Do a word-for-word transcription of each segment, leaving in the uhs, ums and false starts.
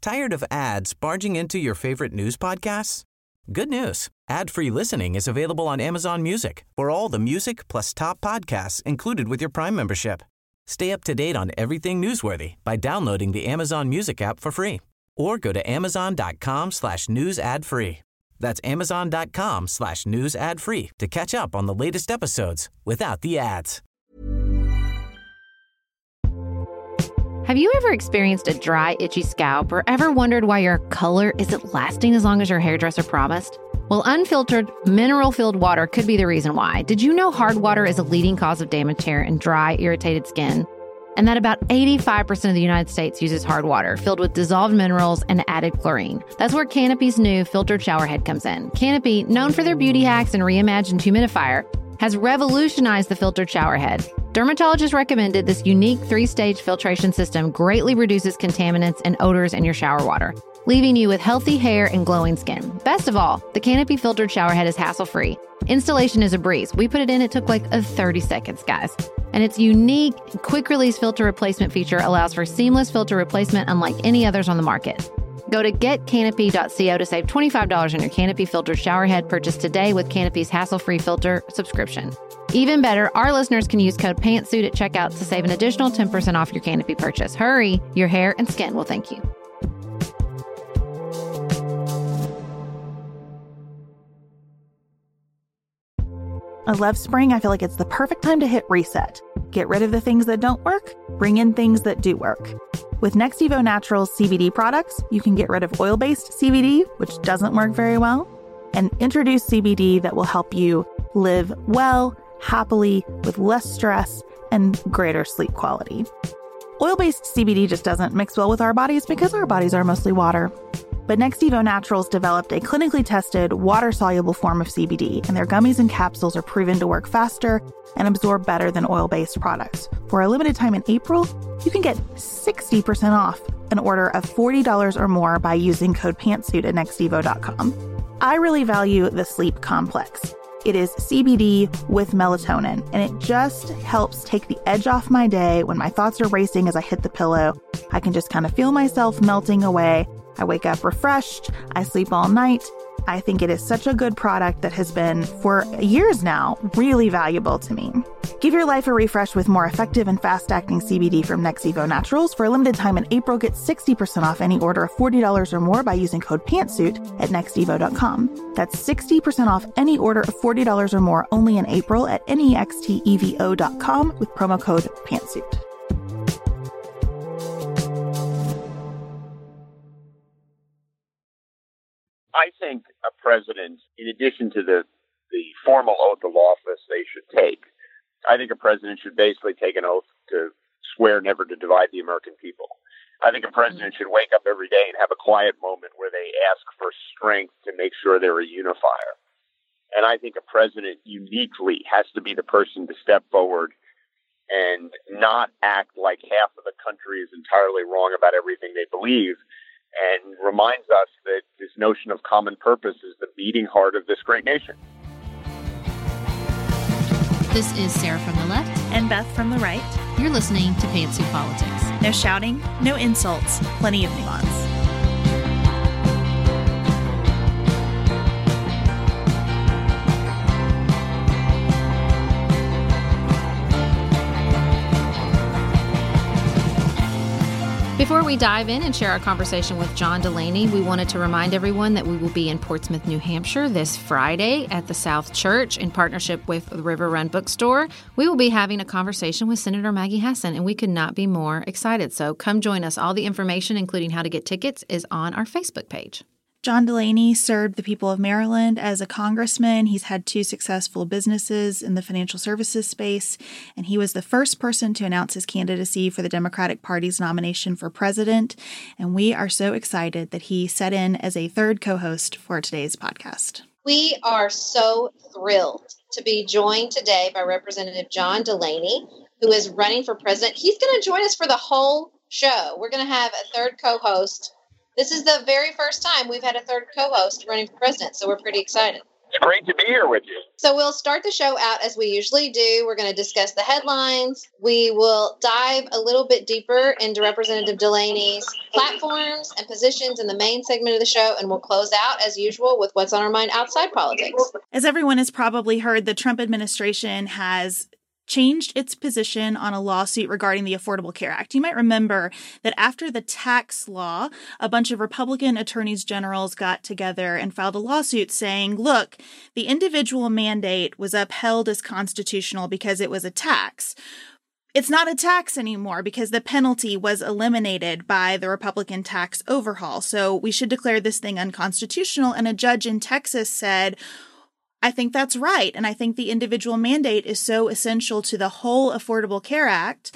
Tired of ads barging into your favorite news podcasts? Good news. Ad-free listening is available on Amazon Music for all the music plus top podcasts included with your Prime membership. Stay up to date on everything newsworthy by downloading the Amazon Music app for free or go to amazon.com slash news ad free. That's amazon.com slash news ad free to catch up on the latest episodes without the ads. Have you ever experienced a dry, itchy scalp or ever wondered why your color isn't lasting as long as your hairdresser promised? Well, unfiltered, mineral-filled water could be the reason why. Did you know hard water is a leading cause of damaged hair and dry, irritated skin? And that about eighty-five percent of the United States uses hard water filled with dissolved minerals and added chlorine. That's where Canopy's new filtered shower head comes in. Canopy, known for their beauty hacks and reimagined humidifier, has revolutionized the filtered shower head. Dermatologists recommended this unique three-stage filtration system greatly reduces contaminants and odors in your shower water, leaving you with healthy hair and glowing skin. Best of all, the Canopy filtered shower head is hassle-free. Installation is a breeze. We put it in, it took like a thirty seconds, guys. And its unique quick-release filter replacement feature allows for seamless filter replacement unlike any others on the market. Go to get canopy dot co to save twenty-five dollars on your Canopy filtered shower head purchase today with Canopy's hassle-free filter subscription. Even better, our listeners can use code PANTSUIT at checkout to save an additional ten percent off your Canopy purchase. Hurry, your hair and skin will thank you. I love spring. I feel like it's the perfect time to hit reset. Get rid of the things that don't work, bring in things that do work. With Nextivo Naturals C B D products, you can get rid of oil-based C B D, which doesn't work very well, and introduce C B D that will help you live well, happily, with less stress and greater sleep quality. Oil-based C B D just doesn't mix well with our bodies because our bodies are mostly water. But Nextivo Naturals developed a clinically tested, water-soluble form of C B D, and their gummies and capsules are proven to work faster and absorb better than oil-based products. For a limited time in April, you can get sixty percent off an order of forty dollars or more by using code PANTSUIT at nextivo dot com. I really value the Sleep Complex. It is C B D with melatonin, and it just helps take the edge off my day when my thoughts are racing as I hit the pillow. I can just kind of feel myself melting away. I wake up refreshed. I sleep all night. I think it is such a good product that has been, for years now, really valuable to me. Give your life a refresh with more effective and fast-acting C B D from Nextivo Naturals. For a limited time in April, get sixty percent off any order of forty dollars or more by using code PANTSUIT at nextivo dot com. That's sixty percent off any order of forty dollars or more only in April at nextevo dot com with promo code PANTSUIT. I think a president, in addition to the, the formal oath of office they should take, I think a president should basically take an oath to swear never to divide the American people. I think a president should wake up every day and have a quiet moment where they ask for strength to make sure they're a unifier. And I think a president uniquely has to be the person to step forward and not act like half of the country is entirely wrong about everything they believe, and reminds us that this notion of common purpose is the beating heart of this great nation. This is Sarah from the left. And Beth from the right. You're listening to Pantsuit Politics. No shouting, no insults, plenty of nuance. Before we dive in and share our conversation with John Delaney, we wanted to remind everyone that we will be in Portsmouth, New Hampshire this Friday at the South Church in partnership with the River Run Bookstore. We will be having a conversation with Senator Maggie Hassan, and we could not be more excited. So come join us. All the information, including how to get tickets, is on our Facebook page. John Delaney served the people of Maryland as a congressman. He's had two successful businesses in the financial services space, and he was the first person to announce his candidacy for the Democratic Party's nomination for president. And we are so excited that he set in as a third co-host for today's podcast. We are so thrilled to be joined today by Representative John Delaney, who is running for president. He's going to join us for the whole show. We're going to have a third co-host. This is the very first time we've had a third co-host running for president, so we're pretty excited. It's great to be here with you. So we'll start the show out as we usually do. We're going to discuss the headlines. We will dive a little bit deeper into Representative Delaney's platforms and positions in the main segment of the show, and we'll close out, as usual, with what's on our mind outside politics. As everyone has probably heard, the Trump administration has changed its position on a lawsuit regarding the Affordable Care Act. You might remember that after the tax law, a bunch of Republican attorneys generals got together and filed a lawsuit saying, look, the individual mandate was upheld as constitutional because it was a tax. It's not a tax anymore because the penalty was eliminated by the Republican tax overhaul. So we should declare this thing unconstitutional. And a judge in Texas said, I think that's right. And I think the individual mandate is so essential to the whole Affordable Care Act.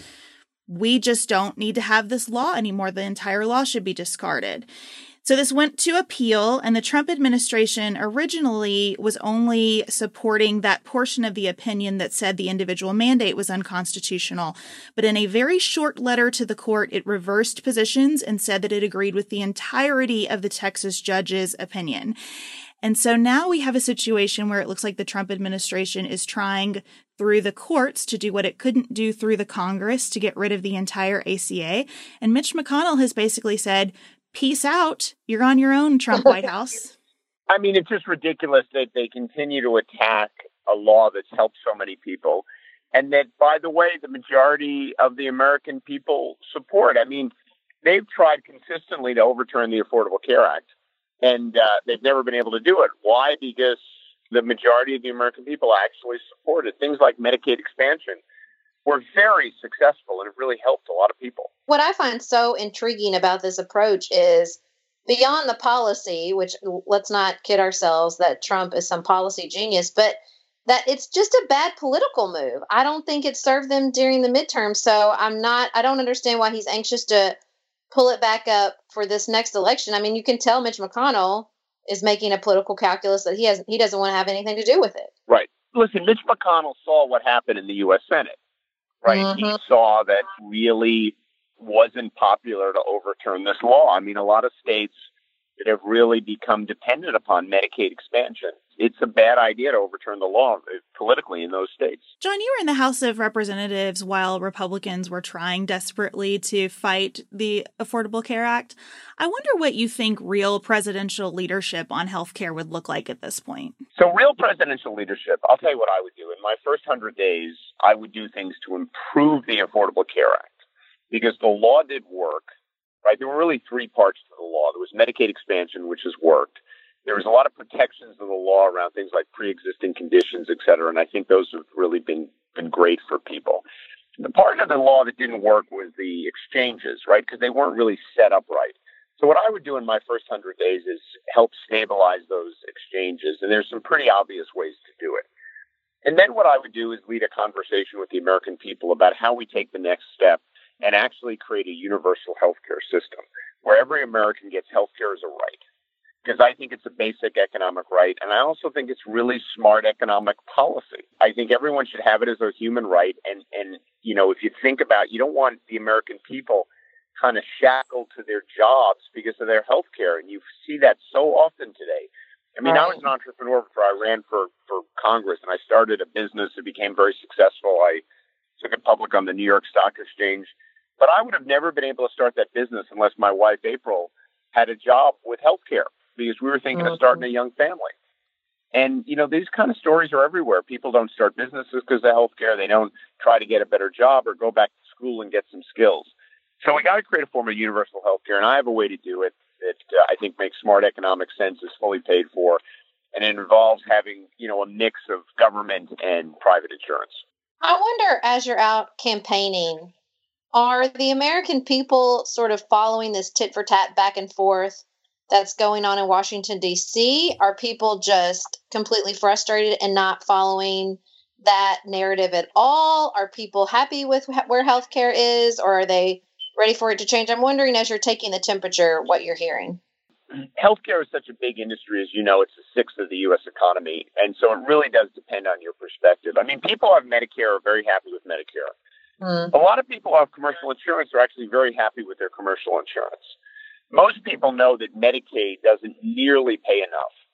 We just don't need to have this law anymore. The entire law should be discarded. So this went to appeal, and the Trump administration originally was only supporting that portion of the opinion that said the individual mandate was unconstitutional. But in a very short letter to the court, it reversed positions and said that it agreed with the entirety of the Texas judge's opinion. And so now we have a situation where it looks like the Trump administration is trying through the courts to do what it couldn't do through the Congress to get rid of the entire A C A. And Mitch McConnell has basically said, peace out. You're on your own, Trump White House. I mean, it's just ridiculous that they continue to attack a law that's helped so many people. And that, by the way, the majority of the American people support. I mean, they've tried consistently to overturn the Affordable Care Act. And uh, they've never been able to do it. Why? Because the majority of the American people actually support it. Things like Medicaid expansion were very successful, and it really helped a lot of people. What I find so intriguing about this approach is beyond the policy, which let's not kid ourselves that Trump is some policy genius, but that it's just a bad political move. I don't think it served them during the midterm. So I'm not, I don't understand why he's anxious to pull it back up for this next election. I mean, you can tell Mitch McConnell is making a political calculus that he has he doesn't want to have anything to do with it. Right. Listen, Mitch McConnell saw what happened in the U S Senate. Right. Mm-hmm. He saw that really wasn't popular to overturn this law. I mean, a lot of states that have really become dependent upon Medicaid expansion. It's a bad idea to overturn the law politically in those states. John, you were in the House of Representatives while Republicans were trying desperately to fight the Affordable Care Act. I wonder what you think real presidential leadership on health care would look like at this point. So real presidential leadership, I'll tell you what I would do. In my first hundred days, I would do things to improve the Affordable Care Act because the law did work. Right? There were really three parts to the law. There was Medicaid expansion, which has worked. There was a lot of protections in the law around things like pre-existing conditions, et cetera, and I think those have really been, been great for people. The part of the law that didn't work was the exchanges, right, because they weren't really set up right. So what I would do in my first hundred days is help stabilize those exchanges, and there's some pretty obvious ways to do it. And then what I would do is lead a conversation with the American people about how we take the next step and actually create a universal healthcare system where every American gets healthcare as a right. Because I think it's a basic economic right. And I also think it's really smart economic policy. I think everyone should have it as a human right. And, and you know, if you think about, you don't want the American people kind of shackled to their jobs because of their health care. And you see that so often today. I mean, right. I was an entrepreneur before I ran for, for Congress, and I started a business that became very successful. I took it public on the New York Stock Exchange. But I would have never been able to start that business unless my wife, April, had a job with healthcare because we were thinking mm-hmm. of starting a young family. And, you know, these kind of stories are everywhere. People don't start businesses because of healthcare. They don't try to get a better job or go back to school and get some skills. So we got to create a form of universal healthcare, and I have a way to do it that uh, I think makes smart economic sense, is fully paid for, and it involves having, you know, a mix of government and private insurance. I wonder, as you're out campaigning, are the American people sort of following this tit for tat back and forth that's going on in Washington, D C? Are people just completely frustrated and not following that narrative at all? Are people happy with where healthcare is, or are they ready for it to change? I'm wondering, as you're taking the temperature, what you're hearing. Healthcare is such a big industry, as you know. It's a sixth of the U S economy, and so it really does depend on your perspective. I mean, people who have Medicare are very happy with Medicare. Mm. A lot of people who have commercial insurance are actually very happy with their commercial insurance. Most people know that Medicaid doesn't nearly pay enough,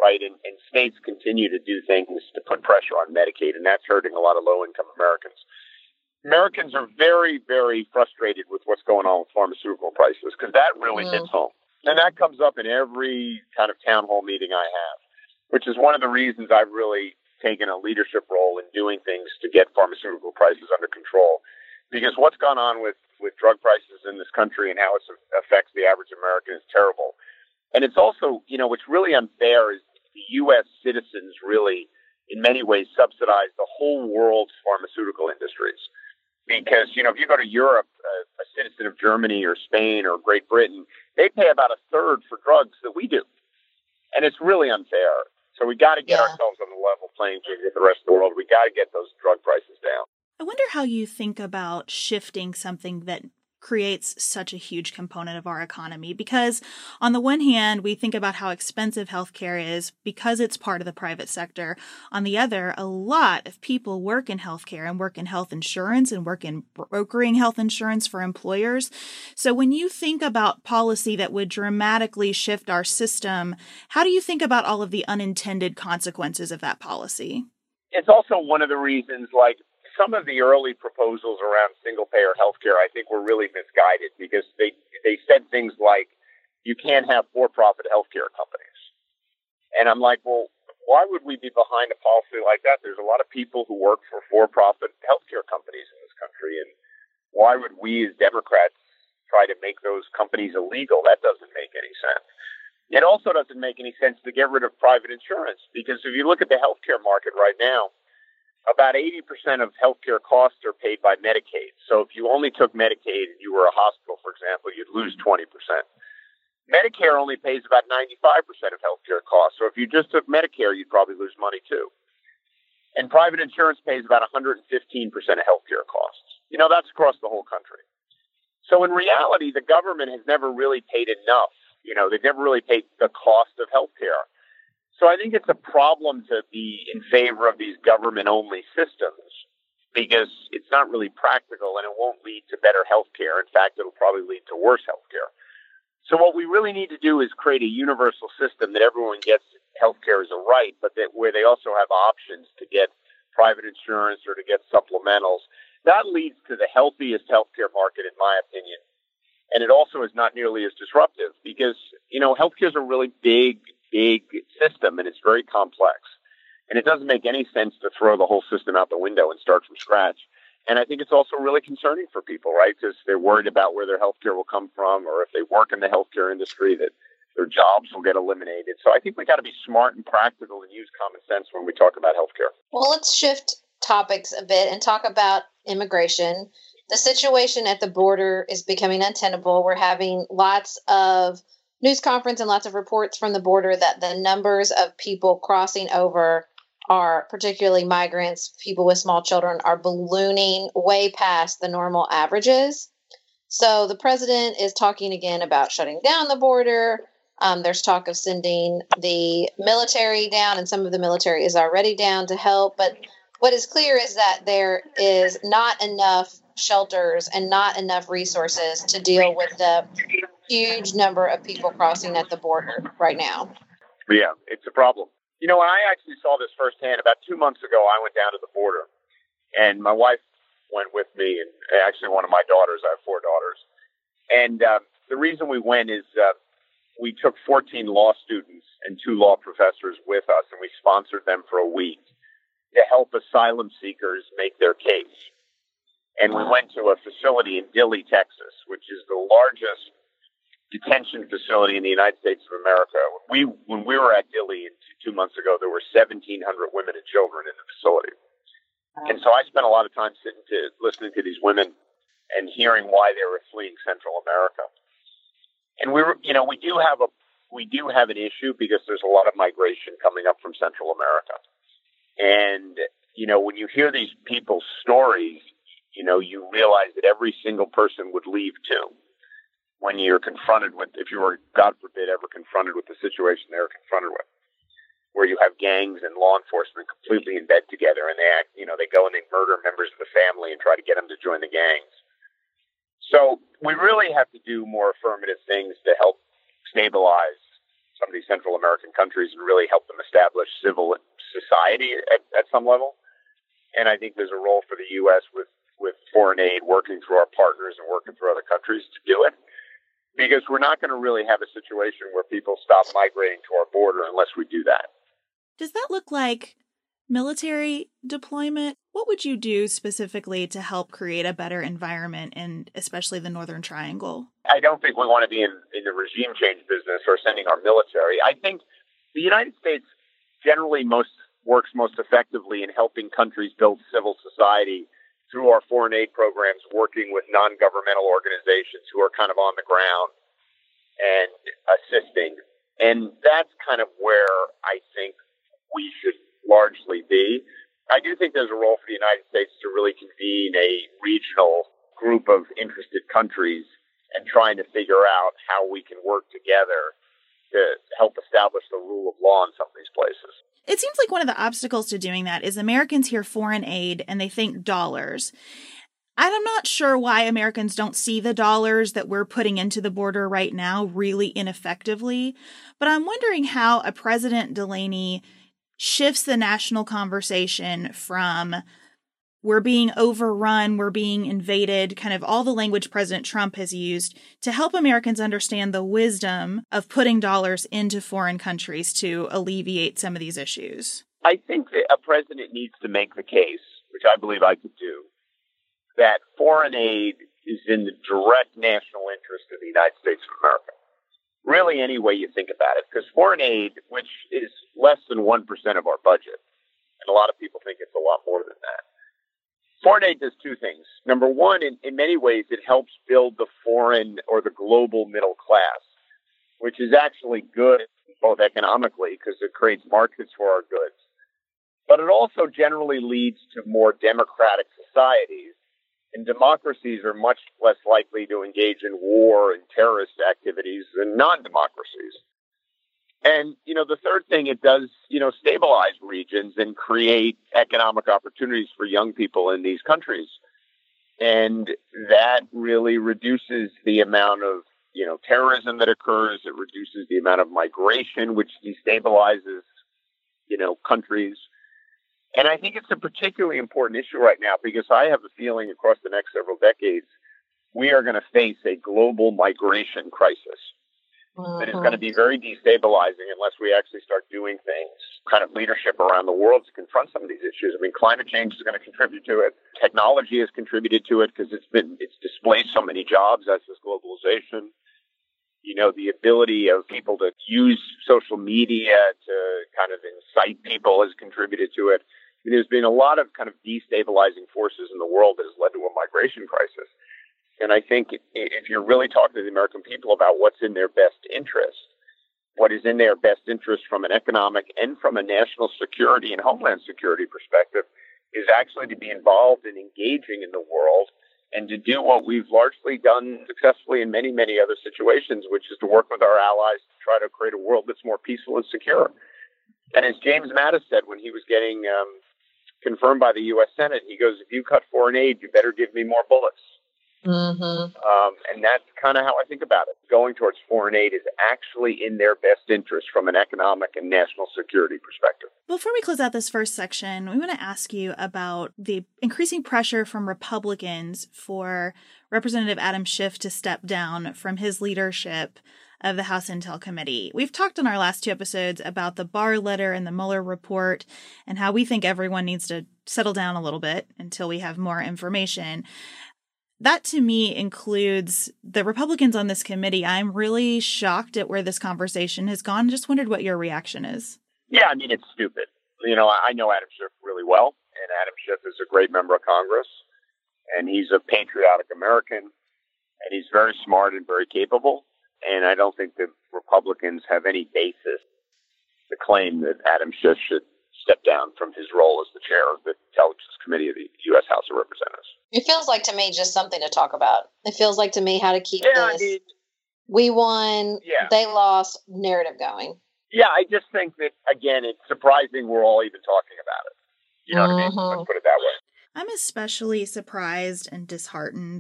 right? And, and states continue to do things to put pressure on Medicaid, and that's hurting a lot of low-income Americans. Americans are very, very frustrated with what's going on with pharmaceutical prices because that really mm. hits home. And that comes up in every kind of town hall meeting I have, which is one of the reasons I've really taken a leadership role in doing things to get pharmaceutical prices under control. Because what's gone on with, with drug prices in this country and how it affects the average American is terrible. And it's also, you know, what's really unfair is the U S citizens really, in many ways, subsidize the whole world's pharmaceutical industries. Because, you know, if you go to Europe, a, a citizen of Germany or Spain or Great Britain, they pay about a third for drugs that we do. And it's really unfair. So we got to get yeah. ourselves on the level playing field with the rest of the world. We got to get those drug prices down. I wonder how you think about shifting something that creates such a huge component of our economy, because on the one hand, we think about how expensive healthcare is because it's part of the private sector. On the other, a lot of people work in healthcare and work in health insurance and work in brokering health insurance for employers. So when you think about policy that would dramatically shift our system, how do you think about all of the unintended consequences of that policy? It's also one of the reasons, like, some of the early proposals around single-payer healthcare, I think, were really misguided because they they said things like, you can't have for-profit healthcare companies. And I'm like, well, why would we be behind a policy like that? There's a lot of people who work for for-profit healthcare companies in this country, and why would we as Democrats try to make those companies illegal? That doesn't make any sense. It also doesn't make any sense to get rid of private insurance because if you look at the healthcare market right now, about eighty percent of healthcare costs are paid by Medicaid. So if you only took Medicaid and you were a hospital, for example, you'd lose twenty percent. Medicare only pays about ninety-five percent of healthcare costs. So if you just took Medicare, you'd probably lose money too. And private insurance pays about one hundred fifteen percent of healthcare costs. You know, that's across the whole country. So in reality, the government has never really paid enough. You know, they've never really paid the cost of healthcare. So I think it's a problem to be in favor of these government-only systems because it's not really practical and it won't lead to better health care. In fact, it'll probably lead to worse health care. So what we really need to do is create a universal system that everyone gets health care as a right, but that where they also have options to get private insurance or to get supplementals. That leads to the healthiest healthcare market, in my opinion. And it also is not nearly as disruptive because, you know, healthcare is a really big big system, and it's very complex. And it doesn't make any sense to throw the whole system out the window and start from scratch. And I think it's also really concerning for people, right? Because they're worried about where their healthcare will come from, or if they work in the healthcare industry, that their jobs will get eliminated. So I think we got to be smart and practical and use common sense when we talk about healthcare. Well, let's shift topics a bit and talk about immigration. The situation at the border is becoming untenable. We're having lots of news conference and lots of reports from the border that the numbers of people crossing over are, particularly migrants, people with small children, are ballooning way past the normal averages. So the president is talking again about shutting down the border. Um, there's talk of sending the military down, and some of the military is already down to help. But what is clear is that there is not enough shelters and not enough resources to deal with the huge number of people crossing at the border right now. Yeah, it's a problem. You know, I actually saw this firsthand. About two months ago, I went down to the border, and my wife went with me, and actually one of my daughters. I have four daughters. And uh, the reason we went is uh, we took fourteen law students and two law professors with us, and we sponsored them for a week to help asylum seekers make their case. And we went to a facility in Dilley, Texas, which is the largest detention facility in the United States of America. We, when we were at Dilley two months ago, there were seventeen hundred women and children in the facility. And so I spent a lot of time sitting to listening to these women and hearing why they were fleeing Central America. And we were, you know, we do have a, we do have an issue because there's a lot of migration coming up from Central America. And, you know, when you hear these people's stories, you know, you realize that every single person would leave too. When you're confronted with, if you were, God forbid, ever confronted with the situation they were confronted with, where you have gangs and law enforcement completely in bed together and they act, you know, they go and they murder members of the family and try to get them to join the gangs. So we really have to do more affirmative things to help stabilize some of these Central American countries and really help them establish civil society at, at some level. And I think there's a role for the U S with, with foreign aid, working through our partners and working through other countries to do it. Because we're not going to really have a situation where people stop migrating to our border unless we do that. Does that look like military deployment? What would you do specifically to help create a better environment in especially the Northern Triangle? I don't think we want to be in, in the regime change business or sending our military. I think the United States generally most works most effectively in helping countries build civil society through our foreign aid programs, working with non-governmental organizations who are kind of on the ground and assisting. And that's kind of where I think we should largely be. I do think there's a role for the United States to really convene a regional group of interested countries and trying to figure out how we can work together to help establish the rule of law in some of these places. It seems like one of the obstacles to doing that is Americans hear foreign aid and they think dollars. I'm not sure why Americans don't see the dollars that we're putting into the border right now really ineffectively, but I'm wondering how a President Delaney shifts the national conversation from we're being overrun, we're being invaded, kind of all the language President Trump has used to help Americans understand the wisdom of putting dollars into foreign countries to alleviate some of these issues. I think that a president needs to make the case, which I believe I could do, that foreign aid is in the direct national interest of the United States of America. Really, any way you think about it, because foreign aid, which is less than one percent of our budget, and a lot of people think it's a lot more than that, foreign aid does two things. Number one, in, in many ways, it helps build the foreign or the global middle class, which is actually good both economically because it creates markets for our goods. But it also generally leads to more democratic societies, and democracies are much less likely to engage in war and terrorist activities than non-democracies. And, you know, the third thing, it does, you know, stabilize regions and create economic opportunities for young people in these countries. And that really reduces the amount of, you know, terrorism that occurs. It reduces the amount of migration, which destabilizes, you know, countries. And I think it's a particularly important issue right now because I have a feeling across the next several decades, we are going to face a global migration crisis. That is going to be very destabilizing unless we actually start doing things, kind of leadership around the world to confront some of these issues. I mean, climate change is going to contribute to it. Technology has contributed to it because it's been, it's displaced so many jobs as this globalization. You know, the ability of people to use social media to kind of incite people has contributed to it. I mean, there's been a lot of kind of destabilizing forces in the world that has led to a migration crisis. And I think if you're really talking to the American people about what's in their best interest, what is in their best interest from an economic and from a national security and homeland security perspective is actually to be involved in engaging in the world and to do what we've largely done successfully in many, many other situations, which is to work with our allies to try to create a world that's more peaceful and secure. And as James Mattis said when he was getting um, confirmed by the U S Senate, he goes, if you cut foreign aid, you better give me more bullets. Mm-hmm. Um, and that's kind of how I think about it. Going towards foreign aid is actually in their best interest from an economic and national security perspective. Before we close out this first section, we want to ask you about the increasing pressure from Republicans for Representative Adam Schiff to step down from his leadership of the House Intel Committee. We've talked in our last two episodes about the Barr letter and the Mueller report and how we think everyone needs to settle down a little bit until we have more information. That, to me, includes the Republicans on this committee. I'm really shocked at where this conversation has gone. Just wondered what your reaction is. Yeah, I mean, it's stupid. You know, I know Adam Schiff really well, and Adam Schiff is a great member of Congress, and he's a patriotic American, and he's very smart and very capable, and I don't think that Republicans have any basis to claim that Adam Schiff should step down from his role as the chair of the Intelligence Committee of the U S House of Representatives. It feels like to me just something to talk about. It feels like to me how to keep yeah, this I mean, we won, yeah. they lost narrative going. Yeah, I just think that, again, it's surprising we're all even talking about it. You know mm-hmm. what I mean? Let's put it that way. I'm especially surprised and disheartened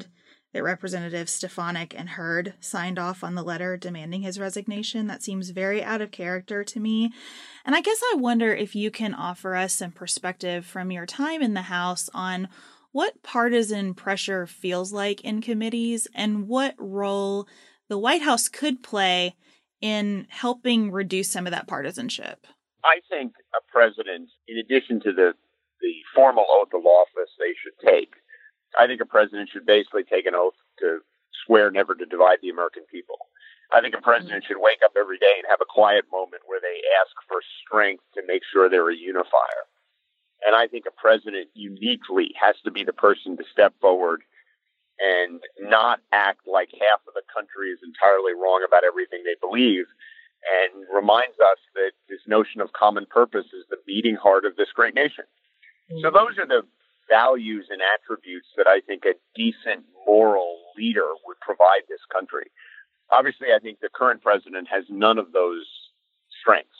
that Representatives Stefanik and Hurd signed off on the letter demanding his resignation. That seems very out of character to me. And I guess I wonder if you can offer us some perspective from your time in the House on what partisan pressure feels like in committees and what role the White House could play in helping reduce some of that partisanship. I think a president, in addition to the, the formal oath of office they should take, I think a president should basically take an oath to swear never to divide the American people. I think a president should wake up every day and have a quiet moment where they ask for strength to make sure they're a unifier. And I think a president uniquely has to be the person to step forward and not act like half of the country is entirely wrong about everything they believe, and reminds us that this notion of common purpose is the beating heart of this great nation. So those are the values and attributes that I think a decent moral leader would provide this country. Obviously, I think the current president has none of those strengths.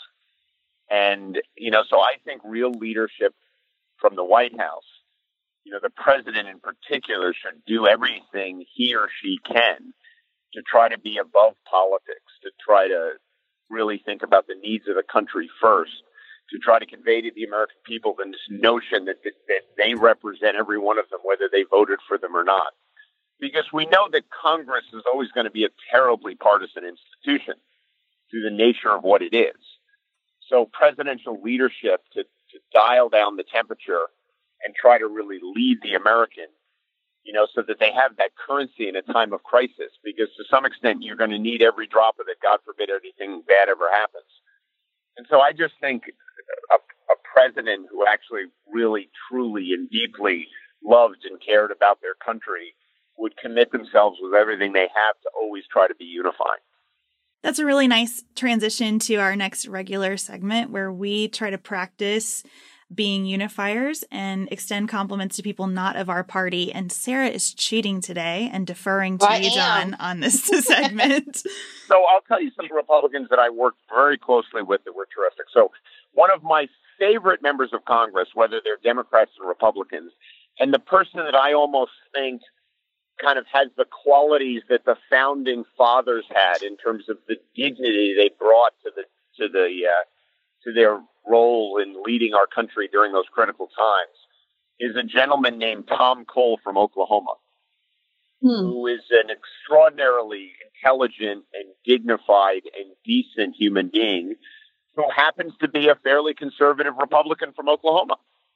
And, you know, so I think real leadership from the White House, you know, the president in particular should do everything he or she can to try to be above politics, to try to really think about the needs of the country first, to try to convey to the American people this notion that, that, that they represent every one of them, whether they voted for them or not. Because we know that Congress is always going to be a terribly partisan institution through the nature of what it is. So presidential leadership to, to dial down the temperature and try to really lead the American, you know, so that they have that currency in a time of crisis, because to some extent you're going to need every drop of it. God forbid anything bad ever happens. And so I just think a, a president who actually really, truly and deeply loved and cared about their country would commit themselves with everything they have to always try to be unifying. That's a really nice transition to our next regular segment where we try to practice being unifiers and extend compliments to people not of our party. And Sarah is cheating today and deferring to I you, am. John, on this segment. So I'll tell you some Republicans that I worked very closely with that were terrific. So one of my favorite members of Congress, whether they're Democrats or Republicans, and the person that I almost think kind of has the qualities that the founding fathers had in terms of the dignity they brought to the to the uh, to their role in leading our country during those critical times, is a gentleman named Tom Cole from Oklahoma, hmm. who is an extraordinarily intelligent and dignified and decent human being who happens to be a fairly conservative Republican from Oklahoma.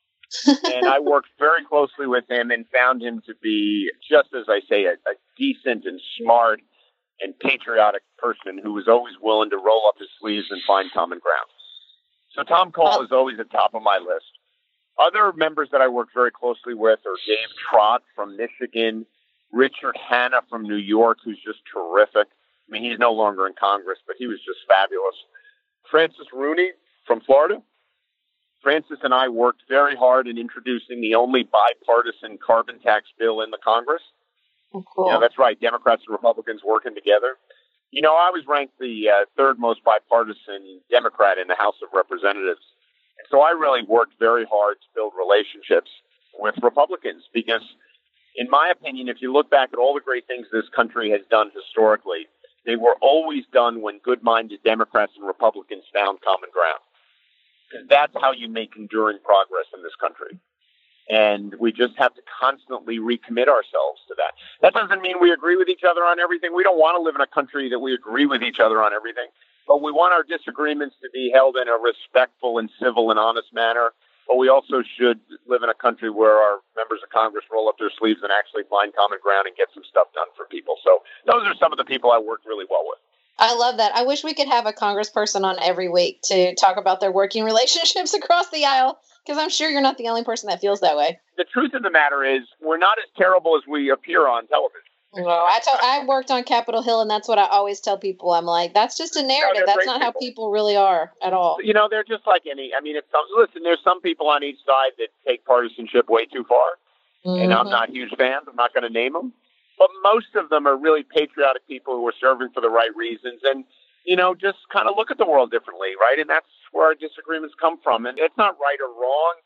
And I worked very closely with him and found him to be, just as I say, a, a decent and smart and patriotic person who was always willing to roll up his sleeves and find common ground. So Tom Cole is always at the top of my list. Other members that I worked very closely with are Dave Trott from Michigan, Richard Hanna from New York, who's just terrific. I mean, he's no longer in Congress, but he was just fabulous. Francis Rooney from Florida. Francis and I worked very hard in introducing the only bipartisan carbon tax bill in the Congress. Oh, cool. Yeah, that's right. Democrats and Republicans working together. You know, I was ranked the uh, third most bipartisan Democrat in the House of Representatives. And so I really worked very hard to build relationships with Republicans because, in my opinion, if you look back at all the great things this country has done historically, they were always done when good-minded Democrats and Republicans found common ground. Because that's how you make enduring progress in this country. And we just have to constantly recommit ourselves to that. That doesn't mean we agree with each other on everything. We don't want to live in a country that we agree with each other on everything. But we want our disagreements to be held in a respectful and civil and honest manner. But we also should live in a country where our members of Congress roll up their sleeves and actually find common ground and get some stuff done for people. So those are some of the people I worked really well with. I love that. I wish we could have a congressperson on every week to talk about their working relationships across the aisle, because I'm sure you're not the only person that feels that way. The truth of the matter is we're not as terrible as we appear on television. Well, I, told, I worked on Capitol Hill, and that's what I always tell people. I'm like, that's just a narrative. No, that's not people. how people really are at all. You know, they're just like any, I mean, it's some, listen, there's some people on each side that take partisanship way too far, mm-hmm. and I'm not huge fans. I'm not going to name them. But most of them are really patriotic people who are serving for the right reasons and, you know, just kind of look at the world differently, right? And that's where our disagreements come from. And it's not right or wrong.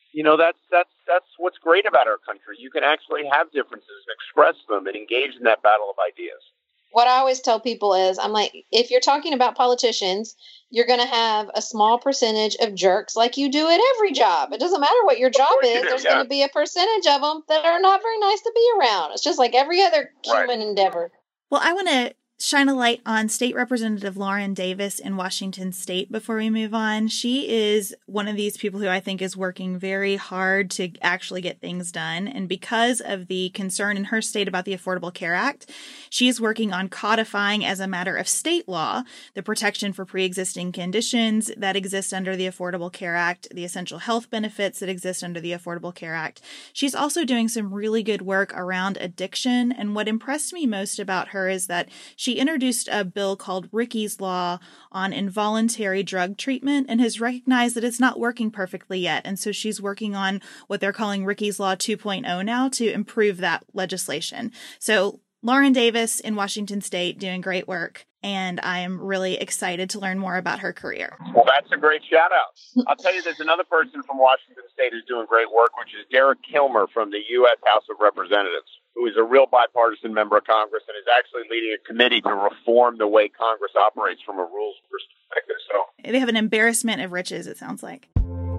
you know, that's that's that's what's great about our country. You can actually have differences and express them and engage in that battle of ideas. What I always tell people is, I'm like, if you're talking about politicians, you're going to have a small percentage of jerks like you do at every job. It doesn't matter what your job is. Do, There's yeah. going to be a percentage of them that are not very nice to be around. It's just like every other human right. endeavor. Well, I want to shine a light on State Representative Lauren Davis in Washington State before we move on. She is one of these people who I think is working very hard to actually get things done. And because of the concern in her state about the Affordable Care Act, she is working on codifying as a matter of state law the protection for pre-existing conditions that exist under the Affordable Care Act, the essential health benefits that exist under the Affordable Care Act. She's also doing some really good work around addiction. And what impressed me most about her is that she She introduced a bill called Ricky's Law on involuntary drug treatment and has recognized that it's not working perfectly yet. And so she's working on what they're calling Ricky's Law two point oh now to improve that legislation. So Lauren Davis in Washington State doing great work. And I am really excited to learn more about her career. Well, that's a great shout out. I'll tell you, there's another person from Washington State who's doing great work, which is Derek Kilmer from the U S House of Representatives, who is a real bipartisan member of Congress and is actually leading a committee to reform the way Congress operates from a rules perspective. So they have an embarrassment of riches, it sounds like.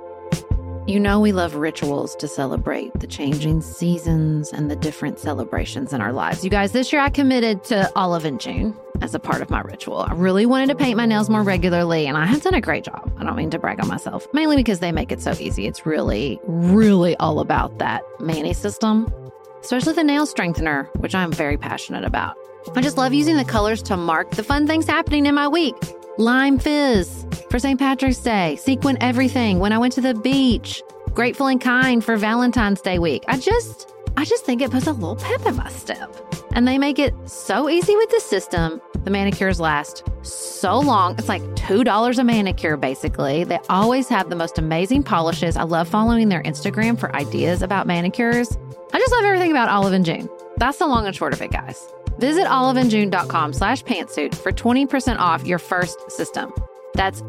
You know we love rituals to celebrate the changing seasons and the different celebrations in our lives. You guys, this year I committed to Olive and June as a part of my ritual. I really wanted to paint my nails more regularly, and I have done a great job. I don't mean to brag on myself, mainly because they make it so easy. It's really, really all about that Mani system, especially the nail strengthener, which I'm very passionate about. I just love using the colors to mark the fun things happening in my week. Lime Fizz for Saint Patrick's Day, Sequin Everything when I went to the beach, Grateful and Kind for Valentine's Day week. I just, I just think it puts a little pep in my step. And they make it so easy with the system. The manicures last so long. It's like two dollars a manicure, basically. They always have the most amazing polishes. I love following their Instagram for ideas about manicures. I just love everything about Olive and June. That's the long and short of it, guys. Visit oliveandjune.com slash pantsuit for twenty percent off your first system. That's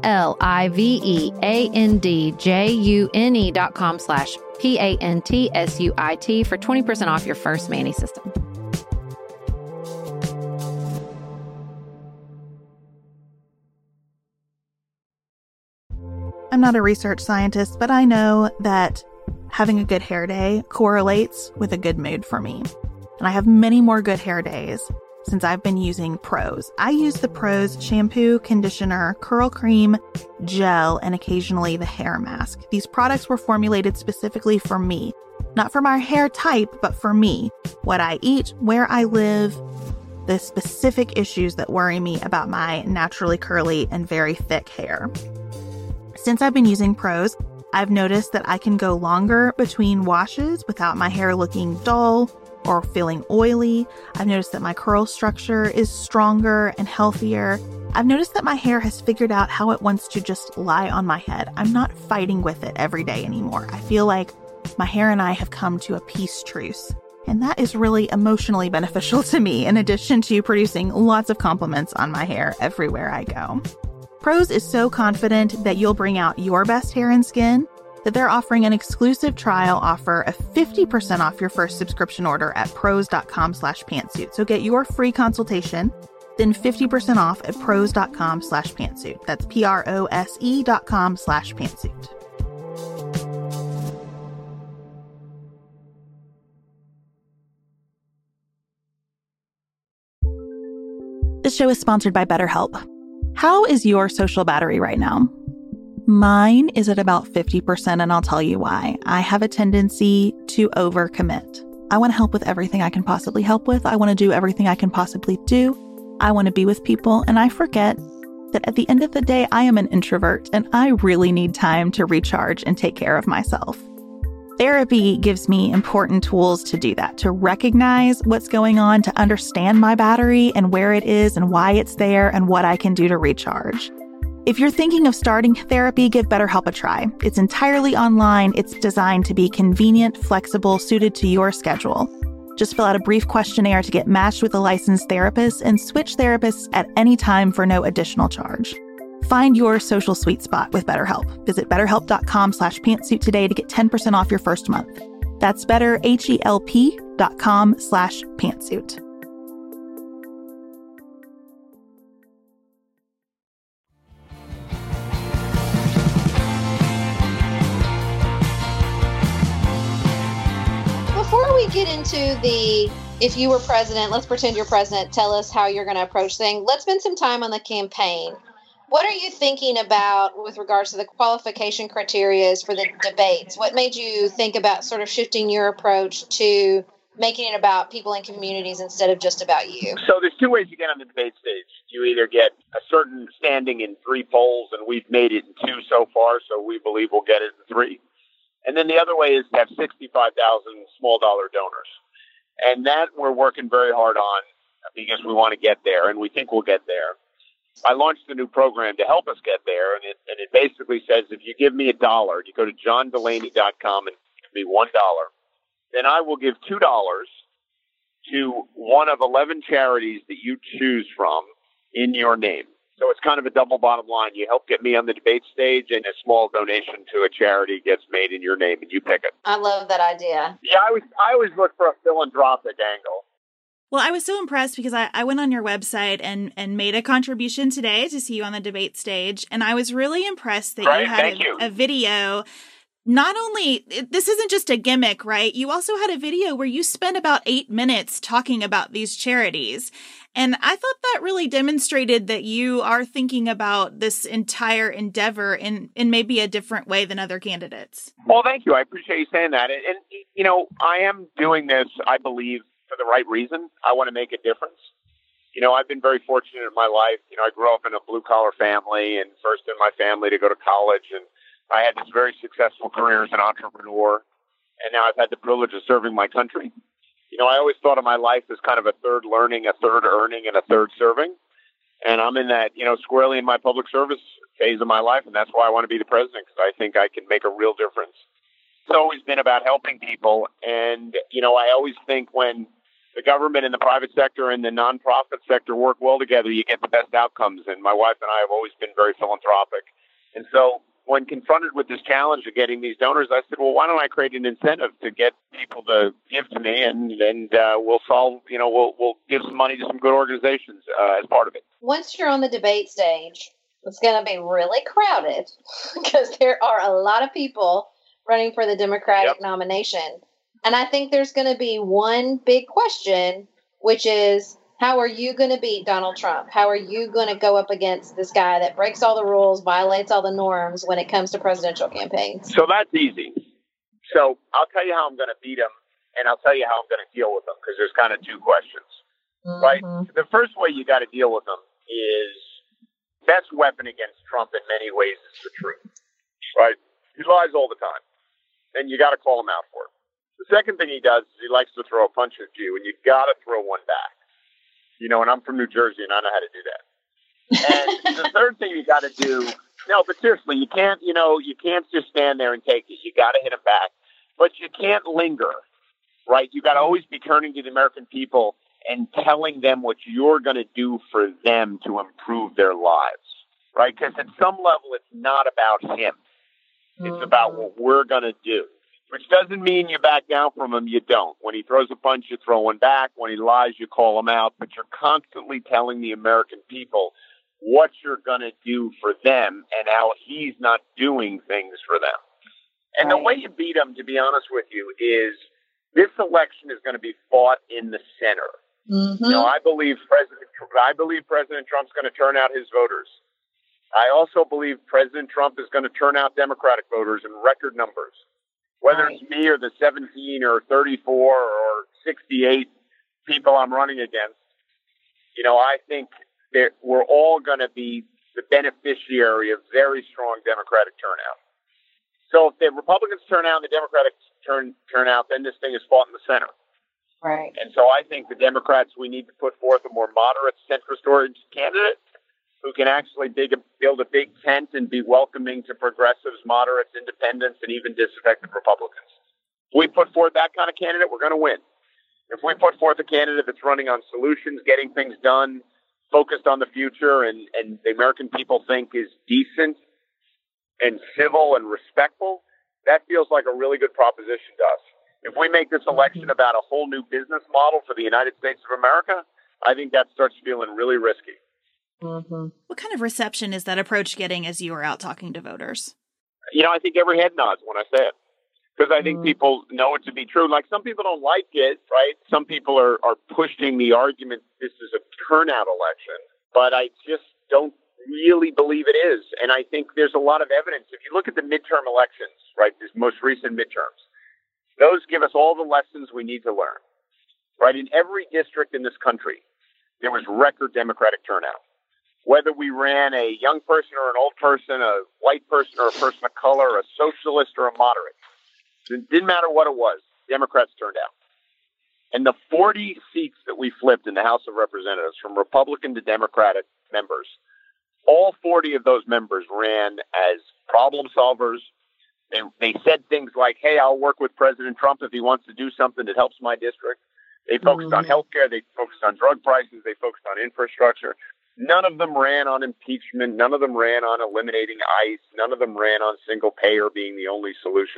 O-L-I-V-E-A-N-D-J-U-N-E dot com slash P-A-N-T-S-U-I-T for twenty percent off your first Mani system. I'm not a research scientist, but I know that having a good hair day correlates with a good mood for me. And I have many more good hair days since I've been using Prose. I use the Prose shampoo, conditioner, curl cream, gel, and occasionally the hair mask. These products were formulated specifically for me, not for my hair type, but for me, what I eat, where I live, the specific issues that worry me about my naturally curly and very thick hair. Since I've been using Prose, I've noticed that I can go longer between washes without my hair looking dull or feeling oily. I've noticed that my curl structure is stronger and healthier. I've noticed that my hair has figured out how it wants to just lie on my head. I'm not fighting with it every day anymore. I feel like my hair and I have come to a peace truce. And that is really emotionally beneficial to me, in addition to producing lots of compliments on my hair everywhere I go. Prose is so confident that you'll bring out your best hair and skin that they're offering an exclusive trial offer of fifty percent off your first subscription order at prose.com slash pantsuit. So get your free consultation, then fifty percent off at prose.com slash pantsuit. That's P-R-O-S-E dot com slash pantsuit. This show is sponsored by BetterHelp. How is your social battery right now? Mine is at about fifty percent, and I'll tell you why. I have a tendency to overcommit. I want to help with everything I can possibly help with. I want to do everything I can possibly do. I want to be with people, and I forget that at the end of the day, I am an introvert, and I really need time to recharge and take care of myself. Therapy gives me important tools to do that, to recognize what's going on, to understand my battery and where it is and why it's there and what I can do to recharge. If you're thinking of starting therapy, give BetterHelp a try. It's entirely online. It's designed to be convenient, flexible, suited to your schedule. Just fill out a brief questionnaire to get matched with a licensed therapist and switch therapists at any time for no additional charge. Find your social sweet spot with BetterHelp. Visit betterhelp.com slash pantsuit today to get ten percent off your first month. That's betterhelp.com slash pantsuit. Before we get into the, if you were president, let's pretend you're president, tell us how you're going to approach things. Let's spend some time on the campaign. What are you thinking about with regards to the qualification criteria for the debates? What made you think about sort of shifting your approach to making it about people and communities instead of just about you? So there's two ways you get on the debate stage. You either get a certain standing in three polls, and we've made it in two so far, so we believe we'll get it in three. And then the other way is to have sixty-five thousand small dollar donors. And that we're working very hard on because we want to get there, and we think we'll get there. I launched a new program to help us get there, and it, and it basically says if you give me a dollar, you go to john delaney dot com and give me one dollar, then I will give two dollars to one of eleven charities that you choose from in your name. So it's kind of a double bottom line. You help get me on the debate stage, and a small donation to a charity gets made in your name, and you pick it. I love that idea. Yeah, I always, I always look for a philanthropic angle. Well, I was so impressed because I, I went on your website and, and made a contribution today to see you on the debate stage. And I was really impressed that right, you had thank a, you. a video. Not only, this isn't just a gimmick, right? You also had a video where you spent about eight minutes talking about these charities. And I thought that really demonstrated that you are thinking about this entire endeavor in, in maybe a different way than other candidates. Well, thank you. I appreciate you saying that. And, and you know, I am doing this, I believe, for the right reason. I want to make a difference. You know, I've been very fortunate in my life. You know, I grew up in a blue-collar family, and first in my family to go to college, and I had this very successful career as an entrepreneur, and now I've had the privilege of serving my country. You know, I always thought of my life as kind of a third learning, a third earning, and a third serving. And I'm in that, you know, squarely in my public service phase of my life, and that's why I want to be the president, because I think I can make a real difference. It's always been about helping people, and, you know, I always think when the government and the private sector and the nonprofit sector work well together, you get the best outcomes. And my wife and I have always been very philanthropic. And so when confronted with this challenge of getting these donors, I said, well, why don't I create an incentive to get people to give to me, and, and uh, we'll solve, you know, we'll, we'll give some money to some good organizations uh, as part of it. Once you're on the debate stage, it's going to be really crowded because there are a lot of people running for the Democratic yep. nomination. And I think there's going to be one big question, which is, how are you going to beat Donald Trump? How are you going to go up against this guy that breaks all the rules, violates all the norms when it comes to presidential campaigns? So that's easy. So I'll tell you how I'm going to beat him, and I'll tell you how I'm going to deal with him, because there's kind of two questions, mm-hmm. right? The first way you got to deal with him is best weapon against Trump in many ways is the truth, right? He lies all the time, and you got to call him out for it. The second thing he does is he likes to throw a punch at you, and you got to throw one back. You know, and I'm from New Jersey, and I know how to do that. And the third thing you got to do, no, but seriously, you can't, you know, you can't just stand there and take it. You got to hit him back, but you can't linger, right? You got to always be turning to the American people and telling them what you're going to do for them to improve their lives, right? Because at some level, it's not about him. It's mm-hmm. about what we're going to do. Which doesn't mean you back down from him. You don't. When he throws a punch, you throw one back. When he lies, you call him out. But you're constantly telling the American people what you're going to do for them and how he's not doing things for them. And right. the way you beat him, to be honest with you, is this election is going to be fought in the center. Mm-hmm. You know, I believe President I believe President Trump's going to turn out his voters. I also believe President Trump is going to turn out Democratic voters in record numbers. Whether it's me or the seventeen or thirty-four or sixty-eight people I'm running against, you know, I think that we're all going to be the beneficiary of very strong Democratic turnout. So if the Republicans turn out and the Democrats turn turn out, then this thing is fought in the center. Right. And so I think the Democrats, we need to put forth a more moderate, centrist-oriented candidate who can actually dig a, build a big tent and be welcoming to progressives, moderates, independents, and even disaffected Republicans. If we put forth that kind of candidate, we're going to win. If we put forth a candidate that's running on solutions, getting things done, focused on the future and, and the American people think is decent and civil and respectful, that feels like a really good proposition to us. If we make this election about a whole new business model for the United States of America, I think that starts feeling really risky. Mm-hmm. What kind of reception is that approach getting as you are out talking to voters? You know, I think every head nods when I say it, because I think Mm. people know it to be true. Like, some people don't like it, right? Some people are, are pushing the argument this is a turnout election, but I just don't really believe it is. And I think there's a lot of evidence. If you look at the midterm elections, right, these most recent midterms, those give us all the lessons we need to learn, right? In every district in this country, there was record Democratic turnout. Whether we ran a young person or an old person, a white person or a person of color, a socialist or a moderate, it didn't matter what it was, Democrats turned out. And the forty seats that we flipped in the House of Representatives from Republican to Democratic members, all forty of those members ran as problem solvers. They, they said things like, hey, I'll work with President Trump if he wants to do something that helps my district. They focused mm-hmm. on health care. They focused on drug prices. They focused on infrastructure. None of them ran on impeachment. None of them ran on eliminating ICE. None of them ran on single payer being the only solution.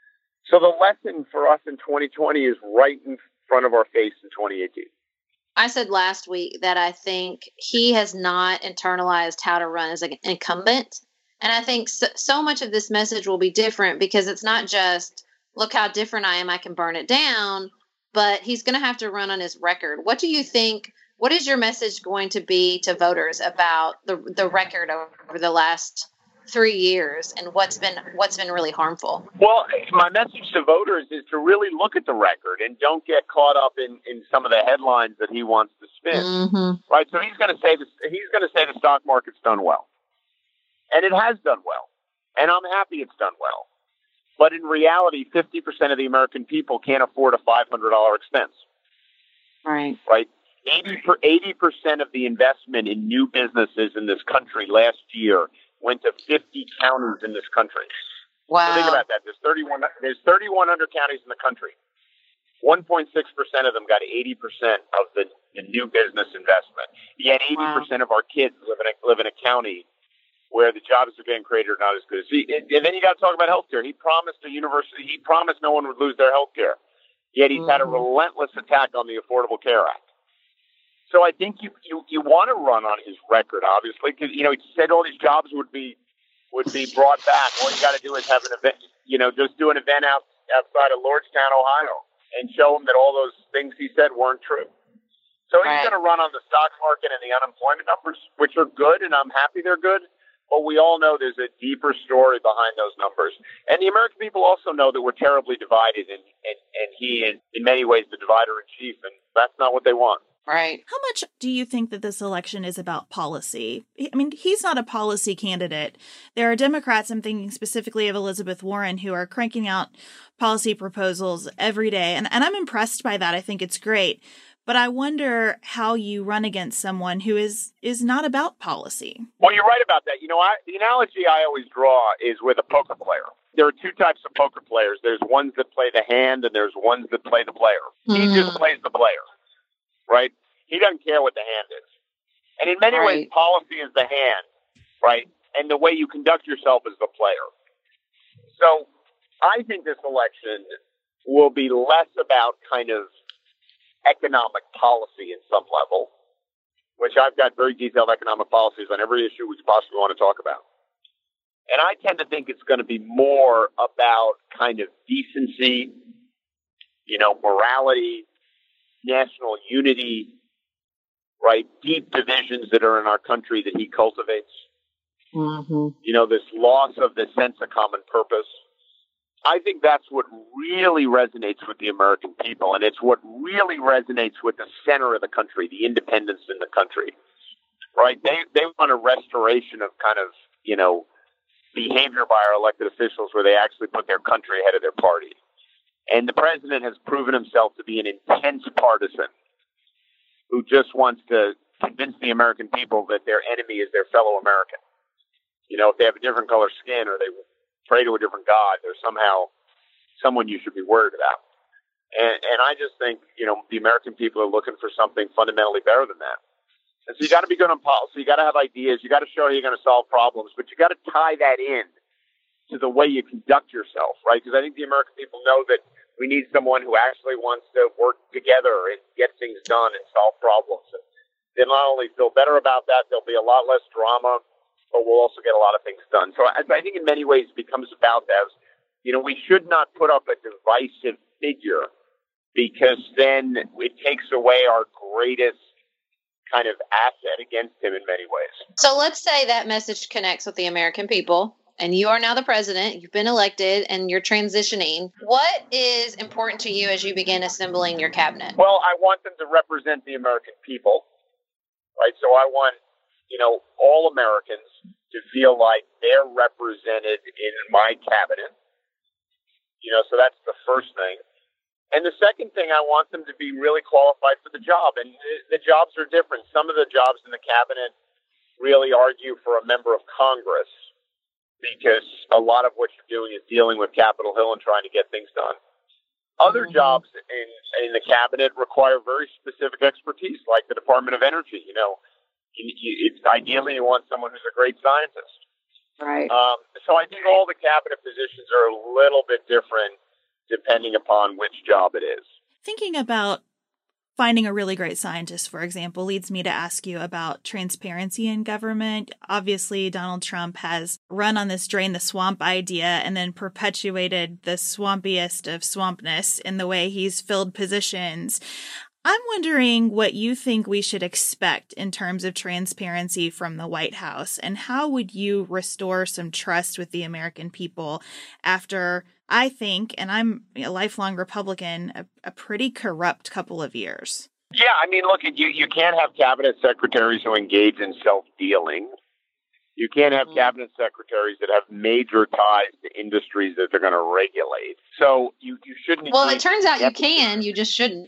So the lesson for us in twenty twenty is right in front of our face in twenty eighteen. I said last week that I think he has not internalized how to run as an incumbent. And I think so, so much of this message will be different because it's not just, look how different I am, I can burn it down, but he's going to have to run on his record. What do you think, what is your message going to be to voters about the the record over the last three years and what's been what's been really harmful? Well, my message to voters is to really look at the record and don't get caught up in, in some of the headlines that he wants to spin. Mm-hmm. Right? So he's going to say this, he's going to say the stock market's done well. And it has done well. And I'm happy it's done well. But in reality, fifty percent of the American people can't afford a five hundred dollars expense. Right. Right? eighty percent of the investment in new businesses in this country last year went to fifty counties in this country. Wow. So think about that. There's thirty-one, there's thirty-one hundred counties in the country. one point six percent of them got eighty percent of the, the new business investment. Yet eighty percent wow. of our kids live in a, live in a county where the jobs are getting created are not as good. See, and, and then you got to talk about healthcare. He promised a university, he promised no one would lose their healthcare. Yet he's mm-hmm. had a relentless attack on the Affordable Care Act. So I think you, you, you want to run on his record, obviously, because, you know, he said all these jobs would be would be brought back. All you got to do is have an event, you know, just do an event out outside of Lordstown, Ohio, and show him that all those things he said weren't true. So he's right. going to run on the stock market and the unemployment numbers, which are good, and I'm happy they're good. But we all know there's a deeper story behind those numbers. And the American people also know that we're terribly divided, and, and, and he is, in many ways, the divider in chief, and that's not what they want. Right. How much do you think that this election is about policy? I mean, he's not a policy candidate. There are Democrats, I'm thinking specifically of Elizabeth Warren, who are cranking out policy proposals every day. And, and I'm impressed by that. I think it's great. But I wonder how you run against someone who is, is not about policy. Well, you're right about that. You know, I, the analogy I always draw is with a poker player. There are two types of poker players. There's ones that play the hand, and there's ones that play the player. Mm-hmm. He just plays the player, right? He doesn't care what the hand is. And in many right. ways, policy is the hand, right? And the way you conduct yourself is the player. So I think this election will be less about kind of economic policy in some level, which I've got very detailed economic policies on every issue we possibly want to talk about. And I tend to think it's going to be more about kind of decency, you know, morality, national unity, right? Deep divisions that are in our country that he cultivates. Mm-hmm. You know, this loss of the sense of common purpose. I think that's what really resonates with the American people, and it's what really resonates with the center of the country, the independents in the country, right? They they want a restoration of kind of, you know, behavior by our elected officials where they actually put their country ahead of their party. And the president has proven himself to be an intense partisan who just wants to convince the American people that their enemy is their fellow American. You know, if they have a different color skin or they pray to a different God, there's somehow someone you should be worried about. And, and I just think, you know, the American people are looking for something fundamentally better than that. And so you got to be good on policy. You got to have ideas. You got to show how you're going to solve problems, but you got to tie that in to the way you conduct yourself, right? Because I think the American people know that we need someone who actually wants to work together and get things done and solve problems. And they'll not only feel better about that, there'll be a lot less drama, but we'll also get a lot of things done. So I, I think in many ways it becomes about that. You know, we should not put up a divisive figure because then it takes away our greatest kind of asset against him in many ways. So let's say that message connects with the American people. And you are now the president, you've been elected, and you're transitioning. What is important to you as you begin assembling your cabinet? Well, I want them to represent the American people, right? So I want, you know, all Americans to feel like they're represented in my cabinet. You know, so that's the first thing. And the second thing, I want them to be really qualified for the job. And the, the jobs are different. Some of the jobs in the cabinet really argue for a member of Congress, because a lot of what you're doing is dealing with Capitol Hill and trying to get things done. Other mm-hmm. jobs in, in the cabinet require very specific expertise, like the Department of Energy. You know, you, you, it's ideally you want someone who's a great scientist. Right. Um, so I think all the cabinet positions are a little bit different depending upon which job it is. Thinking about finding a really great scientist, for example, leads me to ask you about transparency in government. Obviously, Donald Trump has run on this drain the swamp idea and then perpetuated the swampiest of swampness in the way he's filled positions. I'm wondering what you think we should expect in terms of transparency from the White House, and how would you restore some trust with the American people after, I think, and I'm a lifelong Republican, a, a pretty corrupt couple of years? Yeah, I mean, look, you, you can't have cabinet secretaries who engage in self-dealing. You can't have cabinet secretaries that have major ties to industries that they're going to regulate. So you, you shouldn't. Well, it turns out you can. You just shouldn't.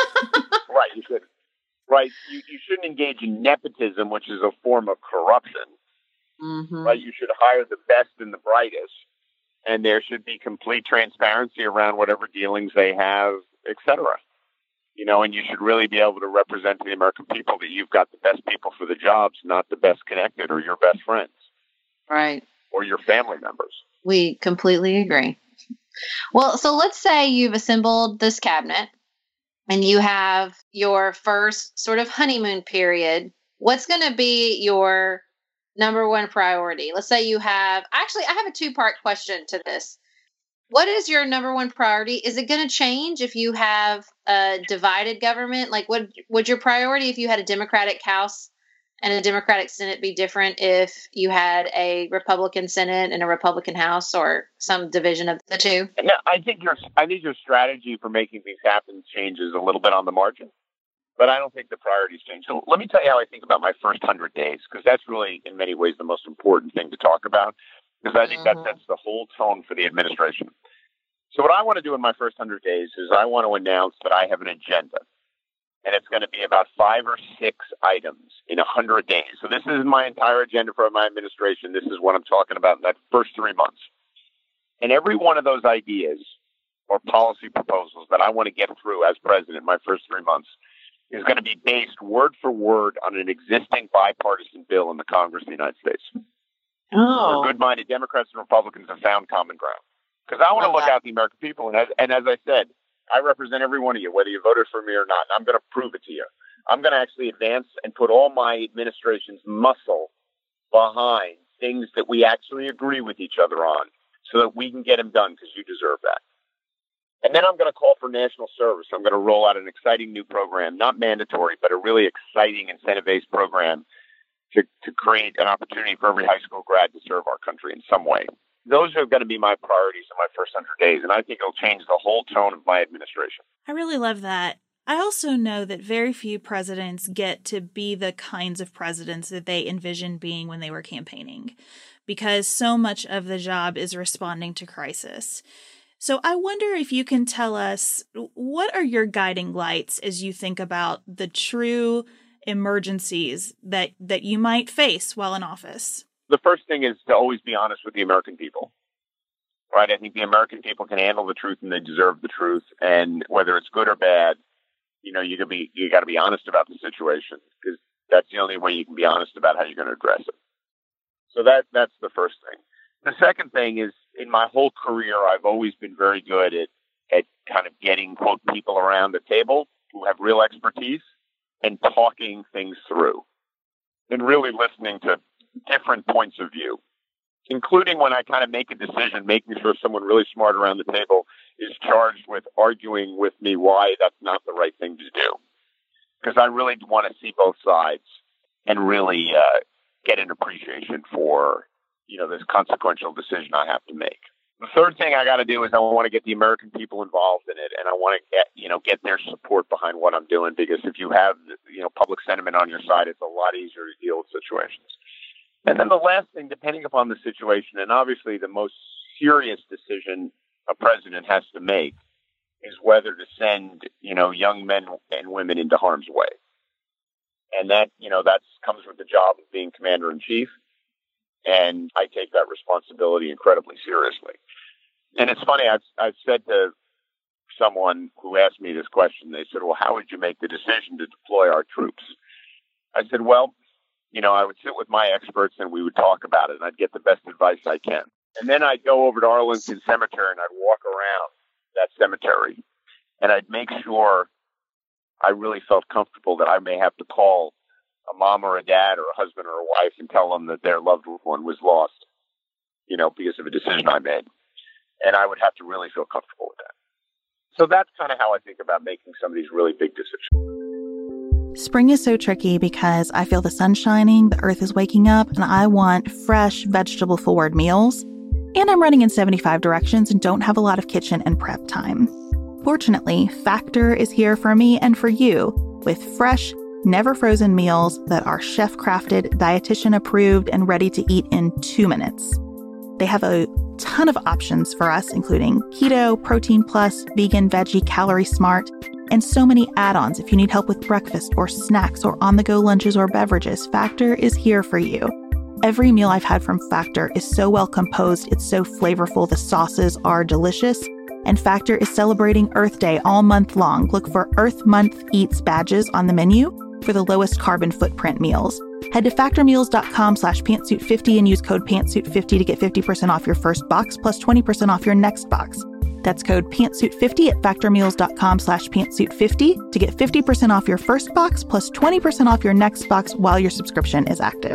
Right, you shouldn't. Right, you, you shouldn't engage in nepotism, which is a form of corruption. Mm-hmm. Right, you should hire the best and the brightest, and there should be complete transparency around whatever dealings they have, et cetera. You know, and you should really be able to represent to the American people that you've got the best people for the jobs, not the best connected or your best friends. Right. Or your family members. We completely agree. Well, so let's say you've assembled this cabinet and you have your first sort of honeymoon period. What's going to be your number one priority? Let's say you have, actually, I have a two-part question to this. What is your number one priority? Is it going to change if you have a divided government? Like, would would your priority if you had a Democratic House and a Democratic Senate be different if you had a Republican Senate and a Republican House, or some division of the two? No, I think your I think your strategy for making things happen changes a little bit on the margin, but I don't think the priorities change. So let me tell you how I think about my first hundred days, because that's really, in many ways, the most important thing to talk about. Because I think mm-hmm. that sets the whole tone for the administration. So what I want to do in my first hundred days is I want to announce that I have an agenda. And it's going to be about five or six items in a hundred days. So this is my entire agenda for my administration. This is what I'm talking about in that first three months. And every one of those ideas or policy proposals that I want to get through as president in my first three months is going to be based word for word on an existing bipartisan bill in the Congress of the United States. Oh. Where good-minded Democrats and Republicans have found common ground. Because I want to look out the American people. And as, and as I said, I represent every one of you, whether you voted for me or not. And I'm going to prove it to you. I'm going to actually advance and put all my administration's muscle behind things that we actually agree with each other on so that we can get them done, because you deserve that. And then I'm going to call for national service. I'm going to roll out an exciting new program, not mandatory, but a really exciting incentive-based program to, to create an opportunity for every high school grad to serve our country in some way. Those are going to be my priorities in my first hundred days, and I think it'll change the whole tone of my administration. I really love that. I also know that very few presidents get to be the kinds of presidents that they envisioned being when they were campaigning, because so much of the job is responding to crisis. So I wonder if you can tell us, what are your guiding lights as you think about the true emergencies that, that you might face while in office? The first thing is to always be honest with the American people, right? I think the American people can handle the truth, and they deserve the truth. And whether it's good or bad, you know, you got to be you got to be honest about the situation, because That's the only way you can be honest about how you're going to address it. So that that's the first thing. The second thing is, in my whole career, I've always been very good at, at kind of getting, quote, people around the table who have real expertise and talking things through and really listening to different points of view, including when I kind of make a decision, making sure someone really smart around the table is charged with arguing with me why that's not the right thing to do. Because I really want to see both sides and really uh, get an appreciation for, you know, this consequential decision I have to make. The third thing I got to do is I want to get the American people involved in it, and I want to get, you know, get their support behind what I'm doing, because if you have, you know, public sentiment on your side, it's a lot easier to deal with situations. And then the last thing, depending upon the situation, and obviously the most serious decision a president has to make is whether to send, you know, young men and women into harm's way. And that, you know, that comes with the job of being commander in chief. And I take that responsibility incredibly seriously. And it's funny, I've, I've said to someone who asked me this question, they said, well, how would you make the decision to deploy our troops? I said, well, you know, I would sit with my experts and we would talk about it, and I'd get the best advice I can. And then I'd go over to Arlington Cemetery and I'd walk around that cemetery, and I'd make sure I really felt comfortable that I may have to call a mom or a dad or a husband or a wife and tell them that their loved one was lost, you know, because of a decision I made. And I would have to really feel comfortable with that. So that's kind of how I think about making some of these really big decisions. Spring is so tricky because I feel the sun shining, the earth is waking up, and I want fresh, vegetable-forward meals. And I'm running in seventy-five directions and don't have a lot of kitchen and prep time. Fortunately, Factor is here for me and for you with fresh, never frozen meals that are chef-crafted, dietitian-approved, and ready to eat in two minutes. They have a ton of options for us, including keto, protein plus, vegan, veggie, calorie smart, and so many add-ons if you need help with breakfast or snacks or on-the-go lunches or beverages. Factor is here for you. Every meal I've had from Factor is so well composed, it's so flavorful, the sauces are delicious, and Factor is celebrating Earth Day all month long. Look for Earth Month Eats badges on the menu for the lowest carbon footprint meals. Head to factormeals.com slash pantsuit50 and use code pantsuit fifty to get fifty percent off your first box plus twenty percent off your next box. That's code pantsuit fifty at factormeals.com slash pantsuit50 to get fifty percent off your first box plus twenty percent off your next box while your subscription is active.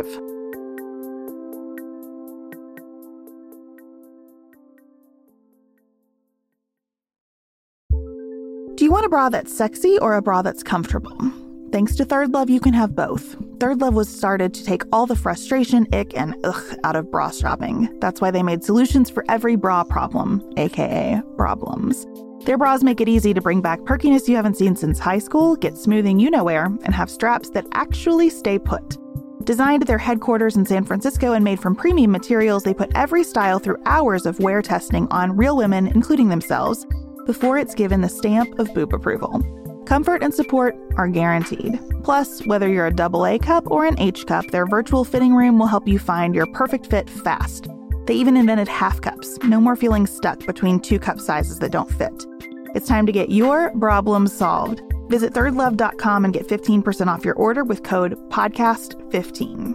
Do you want a bra that's sexy or a bra that's comfortable? Thanks to Third Love, you can have both. Third Love was started to take all the frustration, ick, and ugh out of bra shopping. That's why they made solutions for every bra problem, aka problems. Their bras make it easy to bring back perkiness you haven't seen since high school, get smoothing you-know-where, and have straps that actually stay put. Designed at their headquarters in San Francisco and made from premium materials, they put every style through hours of wear testing on real women, including themselves, before it's given the stamp of boob approval. Comfort and support are guaranteed. Plus, whether you're a double A cup or an H cup, their virtual fitting room will help you find your perfect fit fast. They even invented half cups. No more feeling stuck between two cup sizes that don't fit. It's time to get your problems solved. Visit third love dot com and get fifteen percent off your order with code podcast fifteen.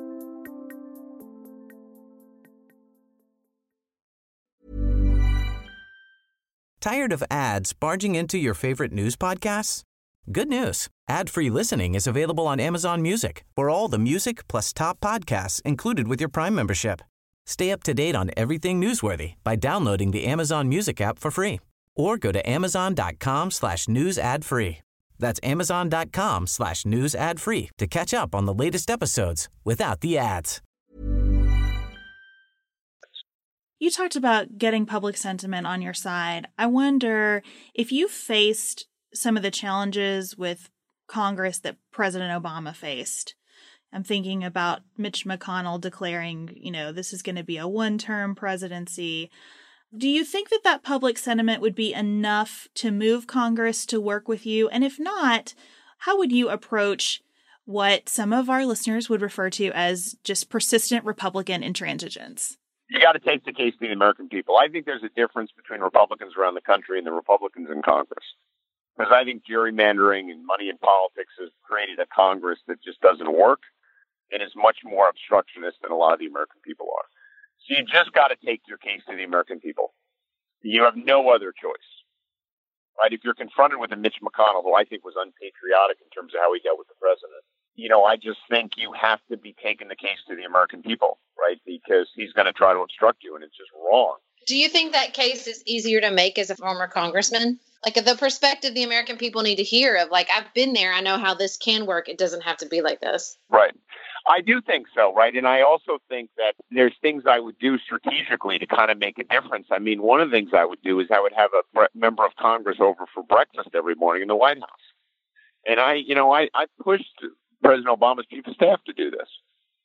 Tired of ads barging into your favorite news podcasts? Good news. Ad-free listening is available on Amazon Music for all the music plus top podcasts included with your Prime membership. Stay up to date on everything newsworthy by downloading the Amazon Music app for free or go to amazon.com slash news ad free. That's amazon.com slash news ad free to catch up on the latest episodes without the ads. You talked about getting public sentiment on your side. I wonder if you faced some of the challenges with Congress that President Obama faced. I'm thinking about Mitch McConnell declaring, you know, this is going to be a one-term presidency. Do you think that that public sentiment would be enough to move Congress to work with you? And if not, how would you approach what some of our listeners would refer to as just persistent Republican intransigence? You got to take the case to the American people. I think there's a difference between Republicans around the country and the Republicans in Congress. Because I think gerrymandering and money in politics has created a Congress that just doesn't work and is much more obstructionist than a lot of the American people are. So you just got to take your case to the American people. You have no other choice. Right? If you're confronted with a Mitch McConnell, who I think was unpatriotic in terms of how he dealt with the president, you know, I just think you have to be taking the case to the American people, right? Because he's going to try to obstruct you, and it's just wrong. Do you think that case is easier to make as a former congressman? Like the perspective the American people need to hear of, like, I've been there, I know how this can work. It doesn't have to be like this. Right. I do think so, right? And I also think that there's things I would do strategically to kind of make a difference. I mean, one of the things I would do is I would have a member of Congress over for breakfast every morning in the White House. And I, you know, I, I pushed President Obama's chief of staff to do this.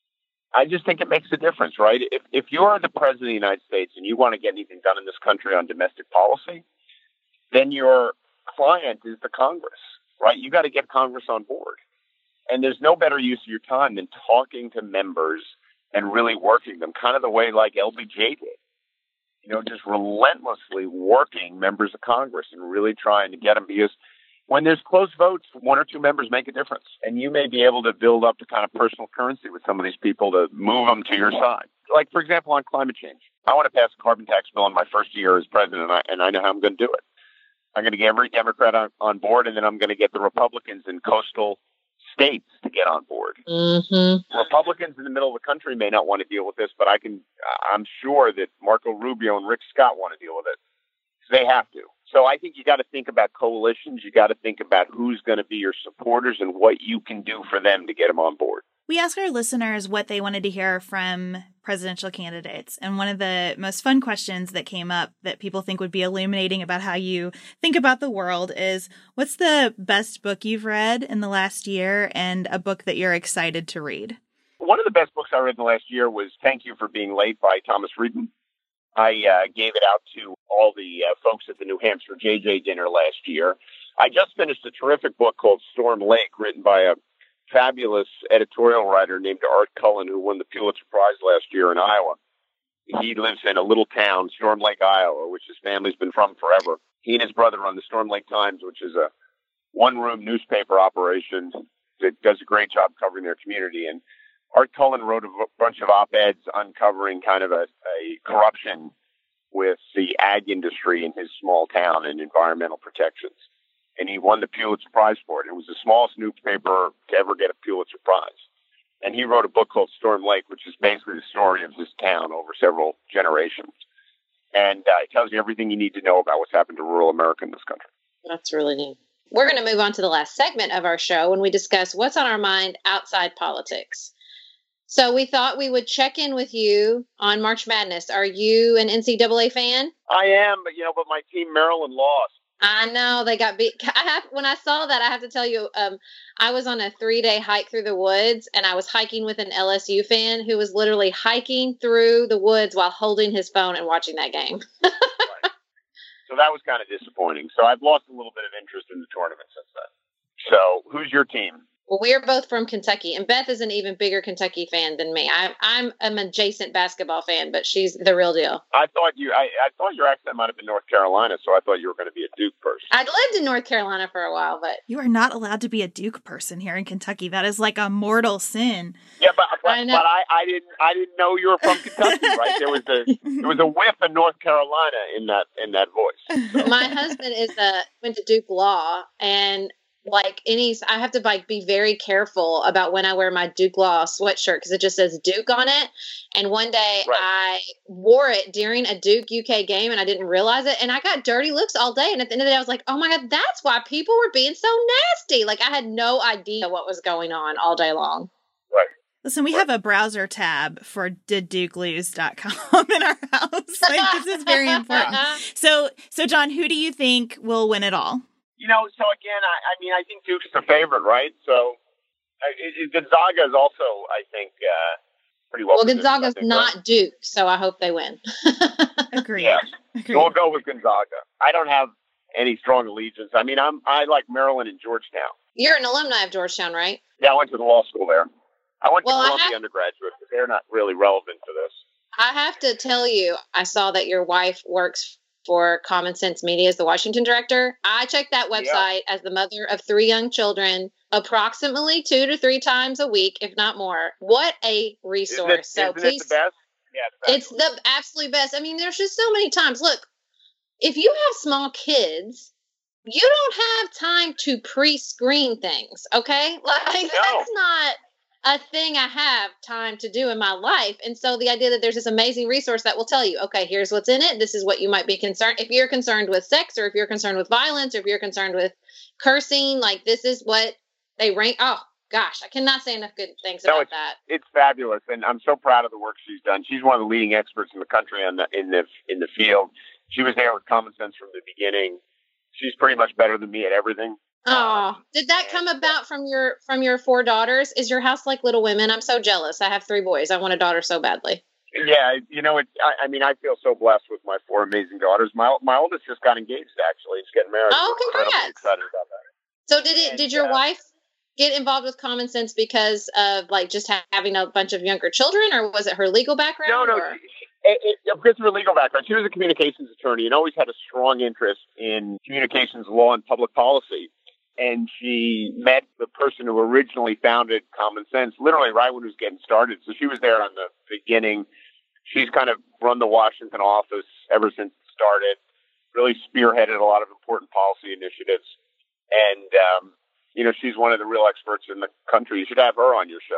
I just think it makes a difference, right? If if you're the president of the United States and you want to get anything done in this country on domestic policy, then your client is the Congress, right? You got to get Congress on board. And there's no better use of your time than talking to members and really working them, kind of the way like L B J did. You know, just relentlessly working members of Congress and really trying to get them, because when there's close votes, one or two members make a difference. And you may be able to build up the kind of personal currency with some of these people to move them to your side. Like, for example, on climate change. I want to pass a carbon tax bill in my first year as president, and I, and I know how I'm going to do it. I'm going to get every Democrat on, on board, and then I'm going to get the Republicans in coastal states to get on board. Mm-hmm. Republicans in the middle of the country may not want to deal with this, but I can, I'm sure that Marco Rubio and Rick Scott want to deal with it. They have to. So I think you got to think about coalitions. You got to think about who's going to be your supporters and what you can do for them to get them on board. We asked our listeners what they wanted to hear from presidential candidates. And one of the most fun questions that came up that people think would be illuminating about how you think about the world is, what's the best book you've read in the last year and a book that you're excited to read? One of the best books I read in the last year was Thank You for Being Late by Thomas Friedman. I uh, gave it out to all the uh, folks at the New Hampshire J J dinner last year. I just finished a terrific book called Storm Lake, written by a fabulous editorial writer named Art Cullen, who won the Pulitzer Prize last year in Iowa. He lives in a little town, Storm Lake, Iowa, which his family's been from forever. He and his brother run the Storm Lake Times, which is a one-room newspaper operation that does a great job covering their community. And Art Cullen wrote a bunch of op-eds uncovering kind of a, a corruption with the ag industry in his small town and environmental protections. And he won the Pulitzer Prize for it. It was the smallest newspaper to ever get a Pulitzer Prize. And he wrote a book called Storm Lake, which is basically the story of this town over several generations. And uh, it tells you everything you need to know about what's happened to rural America in this country. That's really neat. We're going to move on to the last segment of our show when we discuss what's on our mind outside politics. So we thought we would check in with you on March Madness. Are you an N C double A fan? I am, but you know, but my team Maryland lost. I know they got beat. I have, when I saw that, I have to tell you, um, I was on a three-day hike through the woods, and I was hiking with an L S U fan who was literally hiking through the woods while holding his phone and watching that game. Right. So that was kind of disappointing. So I've lost a little bit of interest in the tournament since then. So who's your team? Well, we are both from Kentucky, and Beth is an even bigger Kentucky fan than me. I, I'm an adjacent basketball fan, but she's the real deal. I thought you, I, I thought your accent might have been North Carolina, so I thought you were going to be a Duke person. I'd lived in North Carolina for a while, but you are not allowed to be a Duke person here in Kentucky. That is like a mortal sin. Yeah, but but I, but I, I didn't, I didn't know you were from Kentucky, right? There was a, there was a whiff of North Carolina in that, in that voice. So. My husband is a went to Duke Law, and like any, I have to like be very careful about when I wear my Duke Law sweatshirt because it just says Duke on it. And one day right. I wore it during a Duke U K game and I didn't realize it. And I got dirty looks all day. And at the end of the day, I was like, oh my God, that's why people were being so nasty. Like I had no idea what was going on all day long. Right. Listen, we have a browser tab for did duke lose dot com in our house. Like, this is very important. So, so John, who do you think will win it all? You know, so again, I, I mean, I think Duke's the favorite, right? So it, it, Gonzaga is also, I think, uh, pretty well. Well, Gonzaga's think, not right? Duke, so I hope they win. Agreed. Yeah, Agreed. We'll go with Gonzaga. I don't have any strong allegiance. I mean, I'm I like Maryland and Georgetown. You're an alumni of Georgetown, right? Yeah, I went to the law school there. I went well, to Columbia have, undergraduate, but they're not really relevant for this. I have to tell you, I saw that your wife works for Common Sense Media as the Washington director. I check that website yeah. as the mother of three young children approximately two to three times a week, if not more. What a resource. Isn't it, so isn't please, it the best? Yeah, it's, it's the absolute best. I mean, there's just so many times. Look, if you have small kids, you don't have time to pre-screen things, okay? Like, no. That's not a thing I have time to do in my life. And so the idea that there's this amazing resource that will tell you, okay, here's what's in it. This is what you might be concerned. If you're concerned with sex, or if you're concerned with violence, or if you're concerned with cursing, like, this is what they rank. Oh, gosh, I cannot say enough good things no, about it's, that. It's fabulous. And I'm so proud of the work she's done. She's one of the leading experts in the country on the, in the, in the field. She was there with Common Sense from the beginning. She's pretty much better than me at everything. Oh, did that come about from your from your four daughters? Is your house like Little Women? I'm so jealous. I have three boys. I want a daughter so badly. Yeah, you know, it, I, I mean, I feel so blessed with my four amazing daughters. My my oldest just got engaged, actually. She's getting married. Oh, I'm congrats! excited about that. So, did it? And, did your uh, wife get involved with Common Sense because of like just ha- having a bunch of younger children, or was it her legal background? No, no. Or? It, it, because of her legal background, she was a communications attorney and always had a strong interest in communications law and public policy. And she met the person who originally founded Common Sense, literally right when it was getting started. So she was there on the beginning. She's kind of run the Washington office ever since it started, really spearheaded a lot of important policy initiatives. And, um, you know, she's one of the real experts in the country. You should have her on your show.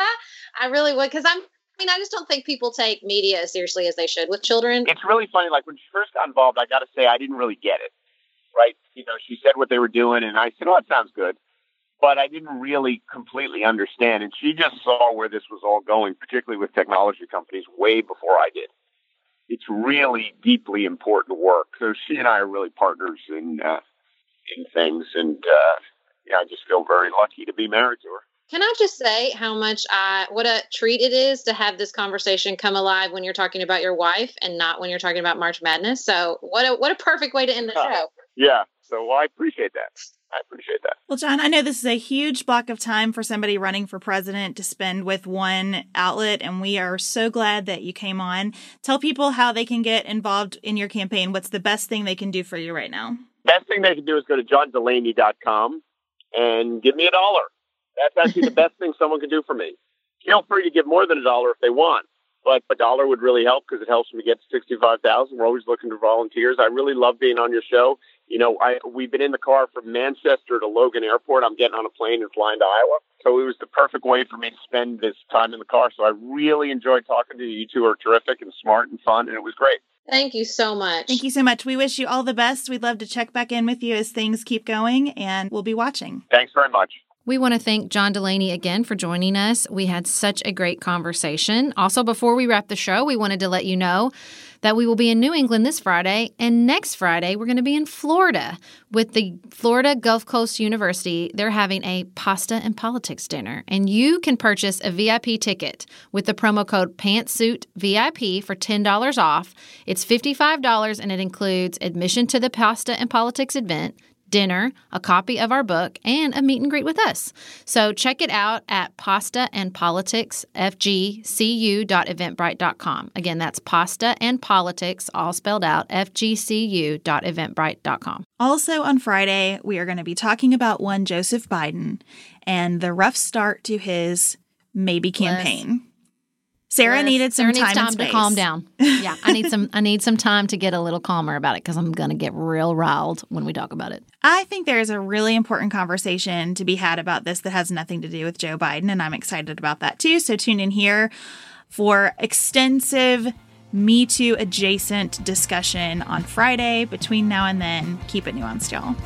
I really would, because I'm I mean, I just don't think people take media as seriously as they should with children. It's really funny. Like, when she first got involved, I got to say, I didn't really get it, right? You know, she said what they were doing, and I said, oh, that sounds good. But I didn't really completely understand. And she just saw where this was all going, particularly with technology companies, way before I did. It's really deeply important work. So she and I are really partners in, uh, in things. And, uh, yeah, I just feel very lucky to be married to her. Can I just say how much I, what a treat it is to have this conversation come alive when you're talking about your wife and not when you're talking about March Madness. So what a, what a perfect way to end the show. Yeah. So well, I appreciate that. I appreciate that. Well, John, I know this is a huge block of time for somebody running for president to spend with one outlet, and we are so glad that you came on. Tell people how they can get involved in your campaign. What's the best thing they can do for you right now? Best thing they can do is go to john delaney dot com and give me a dollar. That's actually the best thing someone can do for me. Feel free to give more than a dollar if they want, but a dollar would really help because it helps me get to sixty-five thousand. We're always looking for volunteers. I really love being on your show. You know, I we've been in the car from Manchester to Logan Airport. I'm getting on a plane and flying to Iowa. So it was the perfect way for me to spend this time in the car. So I really enjoyed talking to you. You two are terrific and smart and fun, and it was great. Thank you so much. Thank you so much. We wish you all the best. We'd love to check back in with you as things keep going, and we'll be watching. Thanks very much. We want to thank John Delaney again for joining us. We had such a great conversation. Also, before we wrap the show, we wanted to let you know that we will be in New England this Friday, and next Friday we're going to be in Florida with the Florida Gulf Coast University. They're having a pasta and politics dinner, and you can purchase a V I P ticket with the promo code Pantsuit V I P for ten dollars off. It's fifty-five dollars, and it includes admission to the pasta and politics event, dinner, a copy of our book, and a meet and greet with us. So check it out at pasta and politics f g c u dot eventbrite dot com. Again, that's pasta and politics, all spelled out, f g c u dot eventbrite dot com. Also on Friday, we are going to be talking about one Joseph Biden and the rough start to his maybe campaign. Liz. Sarah Liz, needed some Sarah time, needs time and space. to calm down. Yeah, I need some. I need some time to get a little calmer about it because I'm going to get real riled when we talk about it. I think there is a really important conversation to be had about this that has nothing to do with Joe Biden, and I'm excited about that too. So tune in here for extensive Me Too adjacent discussion on Friday. Between now and then, keep it nuanced, y'all.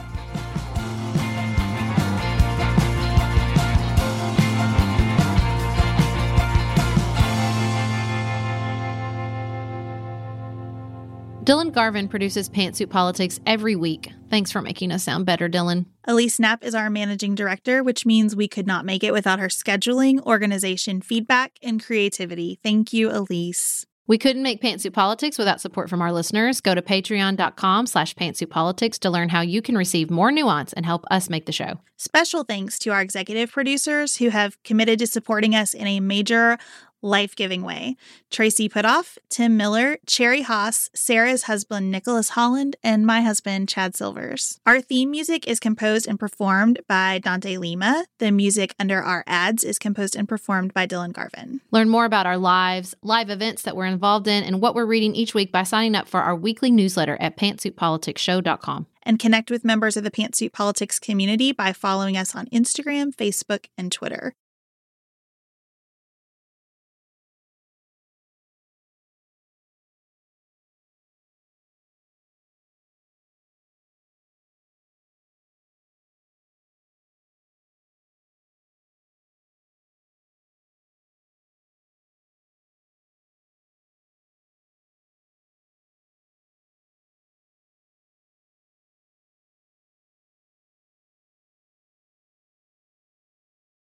Dylan Garvin produces Pantsuit Politics every week. Thanks for making us sound better, Dylan. Elise Knapp is our managing director, which means we could not make it without her scheduling, organization, feedback, and creativity. Thank you, Elise. We couldn't make Pantsuit Politics without support from our listeners. Go to patreon.com slash pantsuitpolitics to learn how you can receive more nuance and help us make the show. Special thanks to our executive producers who have committed to supporting us in a major Life-Giving Way, Tracy Putoff, Tim Miller, Cherry Haas, Sarah's husband Nicholas Holland, and my husband Chad Silvers. Our theme music is composed and performed by Dante Lima. The music under our ads is composed and performed by Dylan Garvin. Learn more about our lives, live events that we're involved in, and what we're reading each week by signing up for our weekly newsletter at pantsuit politics show dot com. And connect with members of the Pantsuit Politics community by following us on Instagram, Facebook, and Twitter.